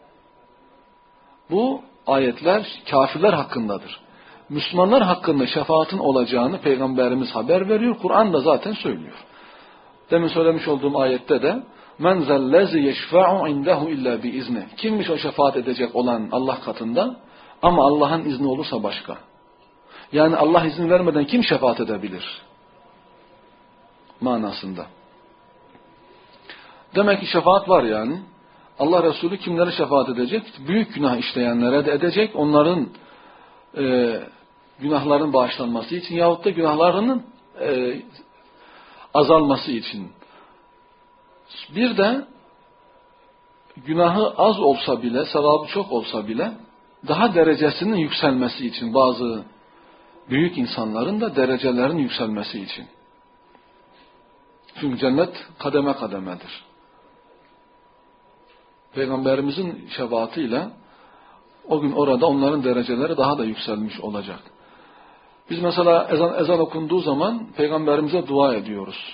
bu ayetler kafirler hakkındadır. Müslümanlar hakkında şefaatin olacağını Peygamberimiz haber veriyor. Kur'an da zaten söylüyor. Demin söylemiş olduğum ayette de men zellezi yeşfa'u indehu illa biiznih. Kimmiş o şefaat edecek olan Allah katında? Ama Allah'ın izni olursa başka. Yani Allah izin vermeden kim şefaat edebilir? Manasında. Demek ki şefaat var yani. Allah Resulü kimlere şefaat edecek? Büyük günah işleyenlere de edecek. Onların günahların bağışlanması için yahut da günahlarının azalması için. Bir de günahı az olsa bile, sevabı çok olsa bile daha derecesinin yükselmesi için, bazı büyük insanların da derecelerinin yükselmesi için. Çünkü cennet kademe kademedir. Peygamberimizin şefaatiyle o gün orada onların dereceleri daha da yükselmiş olacak. Biz mesela ezan okunduğu zaman Peygamberimize dua ediyoruz.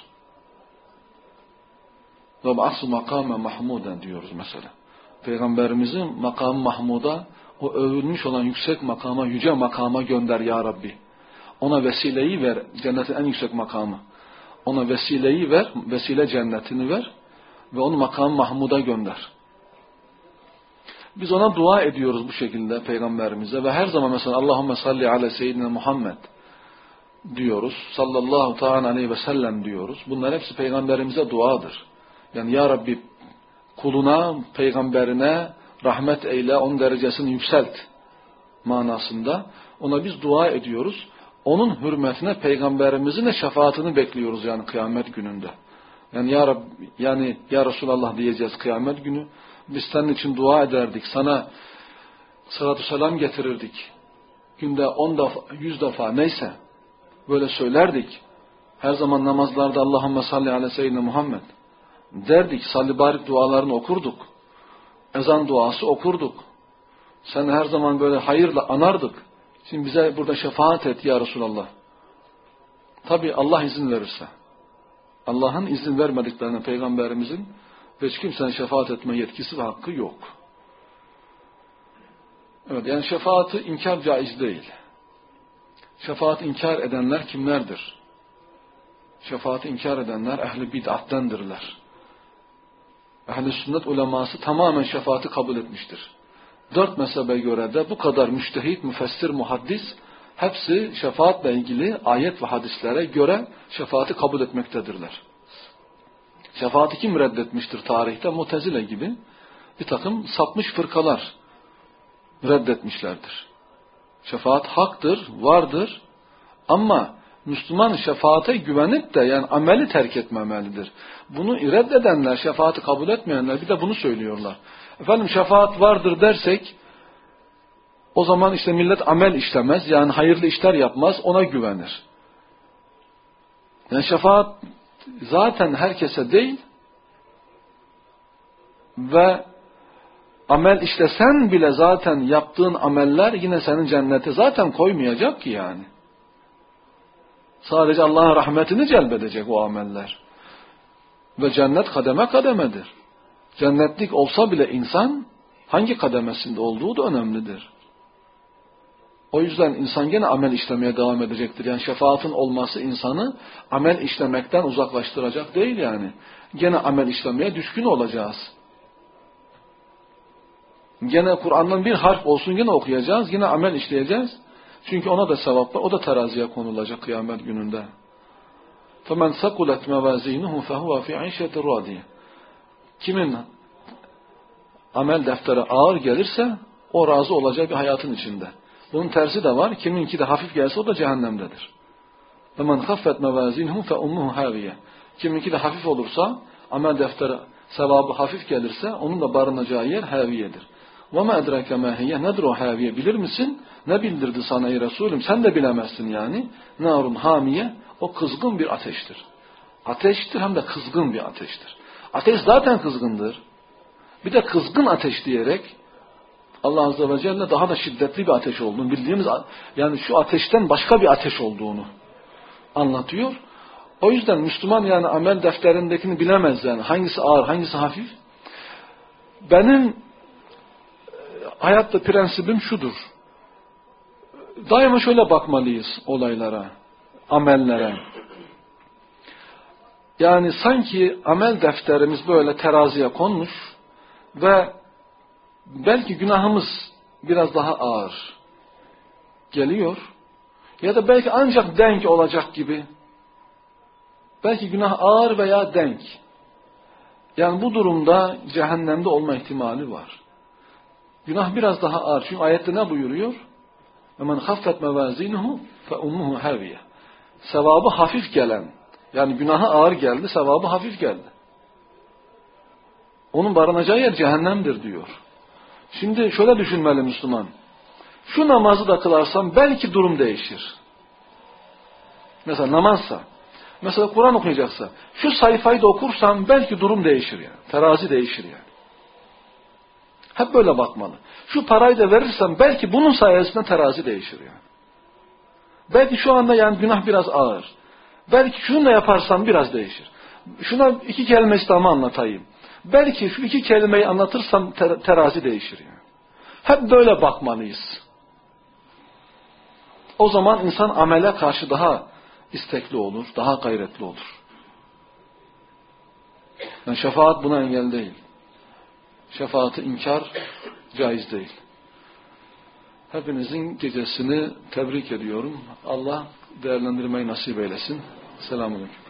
Ve ba'su makame mahmuden diyoruz mesela. Peygamberimizin makamı mahmuda, o övülmüş olan yüksek makama, yüce makama gönder ya Rabbi. Ona vesileyi ver, cennetin en yüksek makamı. Ona vesileyi ver, vesile cennetini ver ve onu makamı mahmuda gönder. Biz ona dua ediyoruz bu şekilde Peygamberimize ve her zaman mesela Allahümme salli ala seyyidina Muhammed diyoruz. Sallallahu ta'ala aleyhi ve sellem diyoruz. Bunlar hepsi Peygamberimize duadır. Yani ya Rabbi kuluna, peygamberine rahmet eyle, onun derecesini yükselt manasında ona biz dua ediyoruz. Onun hürmetine peygamberimizin de şefaatini bekliyoruz yani kıyamet gününde. Yani ya Rabbi, yani ya Resulallah diyeceğiz kıyamet günü. Biz senin için dua ederdik. Sana salatu selam getirirdik. Günde 10 defa, 100 defa neyse böyle söylerdik. Her zaman namazlarda Allahümme salli ala seyyidina Muhammed derdik. Salli barik dualarını okurduk. Ezan duası okurduk. Sen her zaman böyle hayırla anardık. Şimdi bize burada şefaat et ya Resulallah. Tabi Allah izin verirse. Allah'ın izin vermediklerine peygamberimizin ve hiç kimsenin şefaat etme yetkisi ve hakkı yok. Evet, yani şefaati inkar caiz değil. Şefaati inkar edenler kimlerdir? Şefaati inkar edenler ehli bid'attendirler. Ehl-i sünnet uleması tamamen şefaati kabul etmiştir. 4 mezhebe göre de bu kadar müçtehit, müfessir, muhaddis hepsi şefaatle ilgili ayet ve hadislere göre şefaati kabul etmektedirler. Şefaati kim reddetmiştir tarihte? Mu'tezile gibi bir takım sapmış fırkalar reddetmişlerdir. Şefaat haktır, vardır ama Müslüman şefaate güvenip de yani ameli terk etmemelidir. Bunu reddedenler, şefaati kabul etmeyenler bir de bunu söylüyorlar. Efendim şefaat vardır dersek o zaman işte millet amel işlemez, yani hayırlı işler yapmaz, ona güvenir. Yani şefaat zaten herkese değil ve amel işlesen bile zaten yaptığın ameller yine senin cennete zaten koymayacak ki yani. Sadece Allah'ın rahmetini celbedecek o ameller. Ve cennet kademe kademedir. Cennetlik olsa bile insan hangi kademesinde olduğu da önemlidir. O yüzden insan gene amel işlemeye devam edecektir. Yani şefaatin olması insanı amel işlemekten uzaklaştıracak değil yani. Gene amel işlemeye düşkün olacağız. Gene Kur'an'dan bir harf olsun gene okuyacağız, yine amel işleyeceğiz. Çünkü ona da sevap var, o da teraziye konulacak kıyamet gününde. فَمَنْ سَقُلَتْ مَوَازِينُهُ فَهُوَ فِي عِيشَةٍ رَاضِيَةٍ Kimin amel defteri ağır gelirse o razı olacağı bir hayatın içinde. Bunun tersi de var. Kiminki de hafif gelse o da cehennemdedir. وَمَنْ خَفَّتْ مَوَازِينُهُ فَأُمُّهُ هَاوِيَةٍ Kiminki de hafif olursa, amel defteri sevabı hafif gelirse onun da barınacağı yer haviyedir. وَمَا اَدْرَكَ مَا هِيَ nedir o haviye? Bilir misin? Ne bildirdi sana ey Resulüm? Sen de bilemezsin yani. Narun hamiye, o kızgın bir ateştir. Ateştir hem de kızgın bir ateştir. Ateş zaten kızgındır. Bir de kızgın ateş diyerek Allah Azze ve Celle daha da şiddetli bir ateş olduğunu, bildiğimiz yani şu ateşten başka bir ateş olduğunu anlatıyor. O yüzden Müslüman yani amel defterindekini bilemez yani. Hangisi ağır, hangisi hafif? Benim hayatta prensibim şudur. Daima şöyle bakmalıyız olaylara, amellere. Yani sanki amel defterimiz böyle teraziye konmuş ve belki günahımız biraz daha ağır geliyor ya da belki ancak denk olacak gibi. Belki günah ağır veya denk. Yani bu durumda cehennemde olma ihtimali var. Günah biraz daha ağır. Çünkü ayette ne buyuruyor? وَمَنْ خَفَّتْ مَوَازِينُهُ فَأُمُّهُ هَاوِيَةٍ Sevabı hafif gelen, yani günahı ağır geldi, sevabı hafif geldi. Onun barınacağı yer cehennemdir diyor. Şimdi şöyle düşünmeli Müslüman. Şu namazı da kılarsam belki durum değişir. Mesela namazsa, mesela Kur'an okuyacaksa, şu sayfayı da okursam belki durum değişir yani. Terazi değişir yani. Hep böyle bakmalı. Şu parayı da verirsem belki bunun sayesinde terazi değişir yani. Belki şu anda yani günah biraz ağır. Belki şunu da yaparsam biraz değişir. Şuna iki kelime İslam'ı anlatayım. Belki şu iki kelimeyi anlatırsam terazi değişir yani. Hep böyle bakmalıyız. O zaman insan amele karşı daha istekli olur, daha gayretli olur. Yani şefaat buna engel değil. Şefaati inkar caiz değil. Hepinizin gecesini tebrik ediyorum. Allah değerlendirmeyi nasip eylesin. Selamun aleyküm.